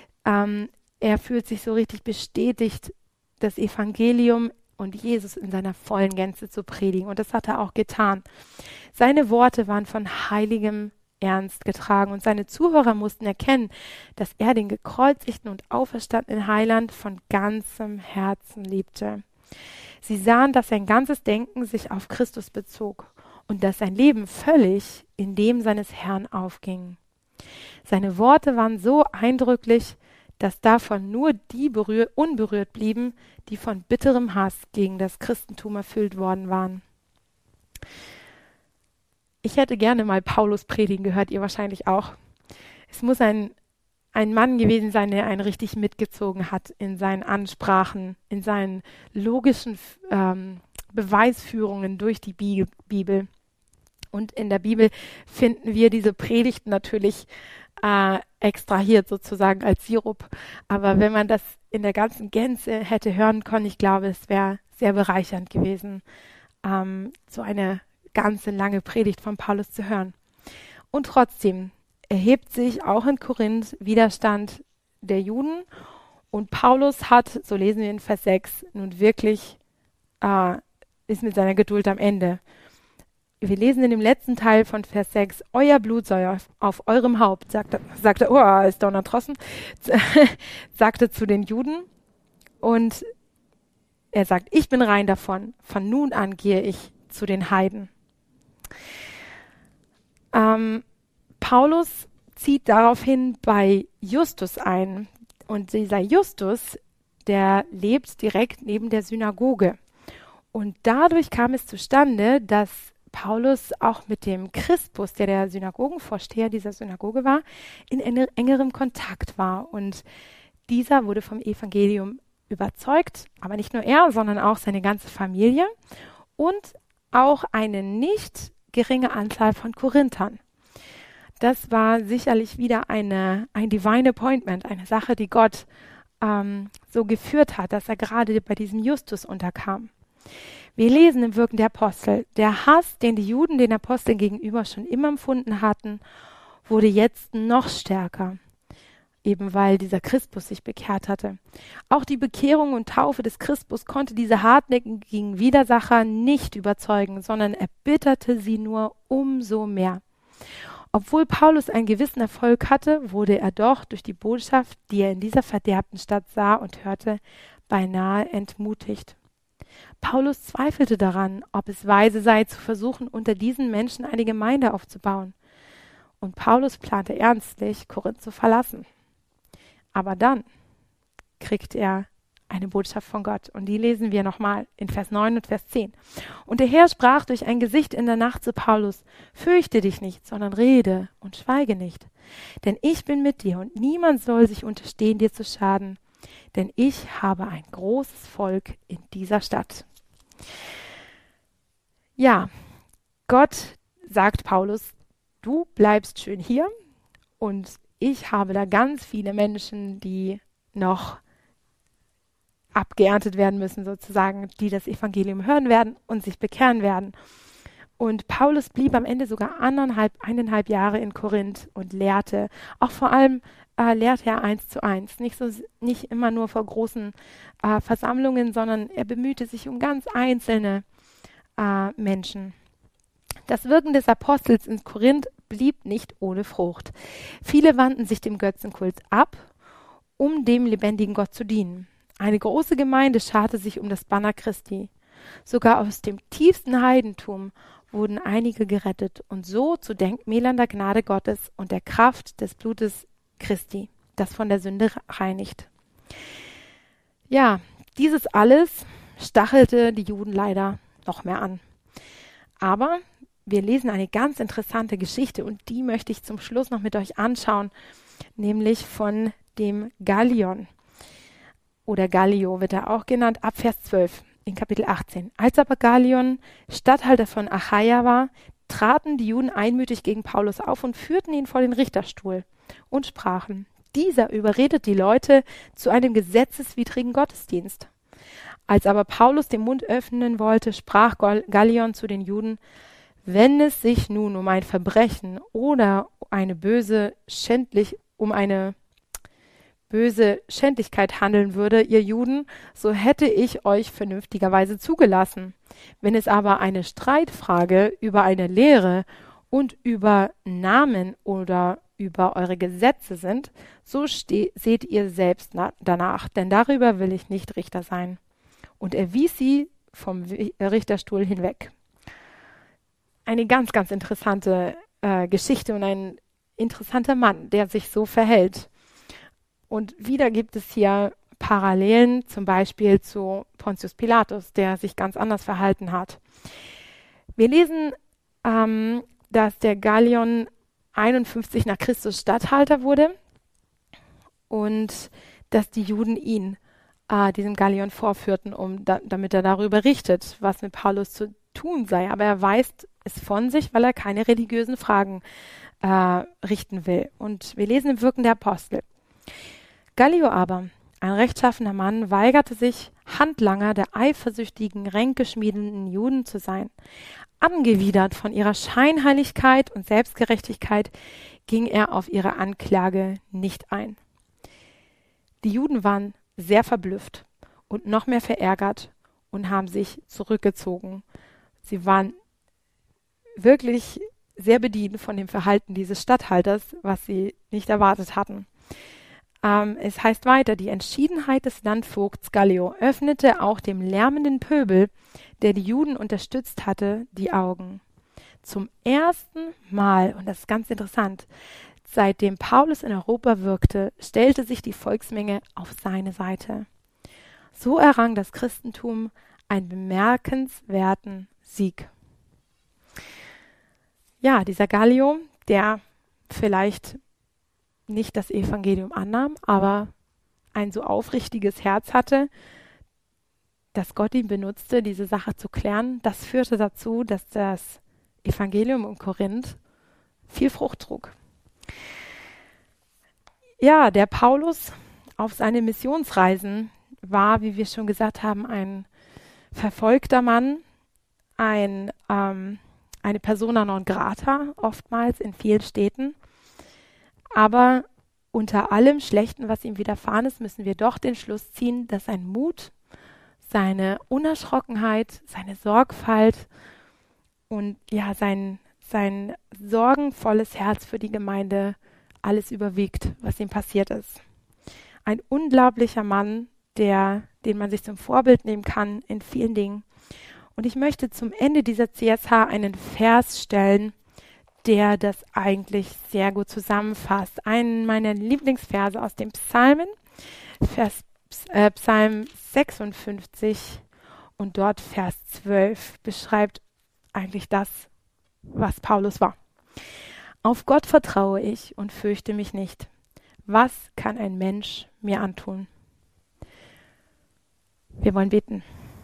Er fühlt sich so richtig bestätigt, das Evangelium und Jesus in seiner vollen Gänze zu predigen. Und das hat er auch getan. Seine Worte waren von heiligem Ernst getragen und seine Zuhörer mussten erkennen, dass er den gekreuzigten und auferstandenen Heiland von ganzem Herzen liebte. Sie sahen, dass sein ganzes Denken sich auf Christus bezog und dass sein Leben völlig in dem seines Herrn aufging. Seine Worte waren so eindrücklich, dass davon nur die unberührt blieben, die von bitterem Hass gegen das Christentum erfüllt worden waren. Ich hätte gerne mal Paulus predigen gehört, ihr wahrscheinlich auch. Es muss ein Mann gewesen sein, der einen richtig mitgezogen hat in seinen Ansprachen, in seinen logischen Beweisführungen durch die Bibel. Und in der Bibel finden wir diese Predigten natürlich extrahiert sozusagen als Sirup. Aber wenn man das in der ganzen Gänze hätte hören können, ich glaube, es wäre sehr bereichernd gewesen, so eine ganze lange Predigt von Paulus zu hören. Und trotzdem erhebt sich auch in Korinth Widerstand der Juden. Und Paulus hat, so lesen wir in Vers 6, nun wirklich ist mit seiner Geduld am Ende. Wir lesen in dem letzten Teil von Vers 6, euer Blut soll auf eurem Haupt, sagte, oh, ist donnert draußen, sagte zu den Juden. Und er sagt, ich bin rein davon, von nun an gehe ich zu den Heiden. Paulus zieht daraufhin bei Justus ein. Und dieser Justus, der lebt direkt neben der Synagoge. Und dadurch kam es zustande, dass Paulus auch mit dem Crispus, der Synagogenvorsteher dieser Synagoge war, in engerem Kontakt war. Und dieser wurde vom Evangelium überzeugt, aber nicht nur er, sondern auch seine ganze Familie und auch eine nicht geringe Anzahl von Korinthern. Das war sicherlich wieder ein Divine Appointment, eine Sache, die Gott so geführt hat, dass er gerade bei diesem Justus unterkam. Wir lesen im Wirken der Apostel, der Hass, den die Juden den Aposteln gegenüber schon immer empfunden hatten, wurde jetzt noch stärker, eben weil dieser Crispus sich bekehrt hatte. Auch die Bekehrung und Taufe des Crispus konnte diese hartnäckigen Widersacher nicht überzeugen, sondern erbitterte sie nur umso mehr. Obwohl Paulus einen gewissen Erfolg hatte, wurde er doch durch die Botschaft, die er in dieser verderbten Stadt sah und hörte, beinahe entmutigt. Paulus zweifelte daran, ob es weise sei, zu versuchen, unter diesen Menschen eine Gemeinde aufzubauen. Und Paulus plante ernstlich, Korinth zu verlassen. Aber dann kriegt er eine Botschaft von Gott. Und die lesen wir nochmal in Vers 9 und Vers 10. Und der Herr sprach durch ein Gesicht in der Nacht zu Paulus: Fürchte dich nicht, sondern rede und schweige nicht. Denn ich bin mit dir und niemand soll sich unterstehen, dir zu schaden. Denn ich habe ein großes Volk in dieser Stadt. Ja, Gott sagt Paulus, du bleibst schön hier und ich habe da ganz viele Menschen, die noch abgeerntet werden müssen, sozusagen, die das Evangelium hören werden und sich bekehren werden. Und Paulus blieb am Ende sogar 1,5 Jahre in Korinth und lehrte. Auch vor allem lehrte er 1:1. Nicht immer nur vor großen Versammlungen, sondern er bemühte sich um ganz einzelne Menschen. Das Wirken des Apostels in Korinth blieb nicht ohne Frucht. Viele wandten sich dem Götzenkult ab, um dem lebendigen Gott zu dienen. Eine große Gemeinde scharte sich um das Banner Christi. Sogar aus dem tiefsten Heidentum wurden einige gerettet und so zu Denkmälern der Gnade Gottes und der Kraft des Blutes Christi, das von der Sünde reinigt. Ja, dieses alles stachelte die Juden leider noch mehr an. Aber wir lesen eine ganz interessante Geschichte und die möchte ich zum Schluss noch mit euch anschauen, nämlich von dem Gallion. Oder Gallio wird er auch genannt, ab Vers 12 in Kapitel 18. Als aber Gallion Statthalter von Achaia war, traten die Juden einmütig gegen Paulus auf und führten ihn vor den Richterstuhl und sprachen: Dieser überredet die Leute zu einem gesetzeswidrigen Gottesdienst. Als aber Paulus den Mund öffnen wollte, sprach Gallion zu den Juden: Wenn es sich nun um ein Verbrechen oder um eine böse Schändlichkeit handeln würde, ihr Juden, so hätte ich euch vernünftigerweise zugelassen. Wenn es aber eine Streitfrage über eine Lehre und über Namen oder über eure Gesetze sind, so seht ihr selbst danach, denn darüber will ich nicht Richter sein. Und er wies sie vom Richterstuhl hinweg. Eine ganz, ganz interessante Geschichte und ein interessanter Mann, der sich so verhält. Und wieder gibt es hier Parallelen, zum Beispiel zu Pontius Pilatus, der sich ganz anders verhalten hat. Wir lesen, dass der Gallion 51 nach Christus Statthalter wurde und dass die Juden ihn diesem Gallion vorführten, damit er darüber richtet, was mit Paulus zu tun sei. Aber er weist es von sich, weil er keine religiösen Fragen richten will. Und wir lesen im Wirken der Apostel. Gallio aber, ein rechtschaffener Mann, weigerte sich, Handlanger der eifersüchtigen, ränkeschmiedenden Juden zu sein. Angewidert von ihrer Scheinheiligkeit und Selbstgerechtigkeit ging er auf ihre Anklage nicht ein. Die Juden waren sehr verblüfft und noch mehr verärgert und haben sich zurückgezogen. Sie waren wirklich sehr bedient von dem Verhalten dieses Statthalters, was sie nicht erwartet hatten. Es heißt weiter, die Entschiedenheit des Landvogts Gallio öffnete auch dem lärmenden Pöbel, der die Juden unterstützt hatte, die Augen. Zum ersten Mal, und das ist ganz interessant, seitdem Paulus in Europa wirkte, stellte sich die Volksmenge auf seine Seite. So errang das Christentum einen bemerkenswerten Sieg. Ja, dieser Gallio, der vielleicht nicht das Evangelium annahm, aber ein so aufrichtiges Herz hatte, dass Gott ihn benutzte, diese Sache zu klären, das führte dazu, dass das Evangelium in Korinth viel Frucht trug. Ja, der Paulus auf seinen Missionsreisen war, wie wir schon gesagt haben, ein verfolgter Mann, eine Persona non grata, oftmals in vielen Städten. Aber unter allem Schlechten, was ihm widerfahren ist, müssen wir doch den Schluss ziehen, dass sein Mut, seine Unerschrockenheit, seine Sorgfalt und ja, sein sorgenvolles Herz für die Gemeinde alles überwiegt, was ihm passiert ist. Ein unglaublicher Mann, den man sich zum Vorbild nehmen kann in vielen Dingen. Und ich möchte zum Ende dieser CSH einen Vers stellen, der das eigentlich sehr gut zusammenfasst. Einen meiner Lieblingsverse aus den Psalmen, Psalm 56 und dort Vers 12 beschreibt eigentlich das, was Paulus war. Auf Gott vertraue ich und fürchte mich nicht. Was kann ein Mensch mir antun? Wir wollen beten.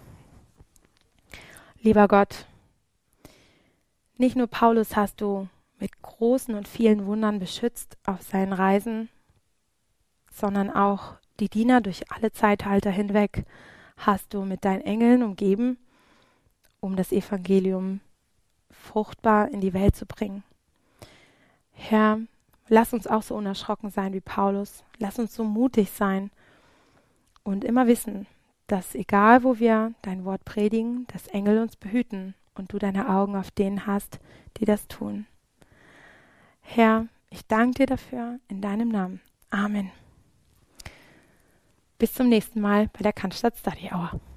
Lieber Gott, nicht nur Paulus hast du mit großen und vielen Wundern beschützt auf seinen Reisen, sondern auch die Diener durch alle Zeitalter hinweg hast du mit deinen Engeln umgeben, um das Evangelium fruchtbar in die Welt zu bringen. Herr, lass uns auch so unerschrocken sein wie Paulus. Lass uns so mutig sein und immer wissen, dass egal wo wir dein Wort predigen, dass Engel uns behüten und du deine Augen auf denen hast, die das tun. Herr, ich danke dir dafür in deinem Namen. Amen. Bis zum nächsten Mal bei der Cannstatt Study Hour.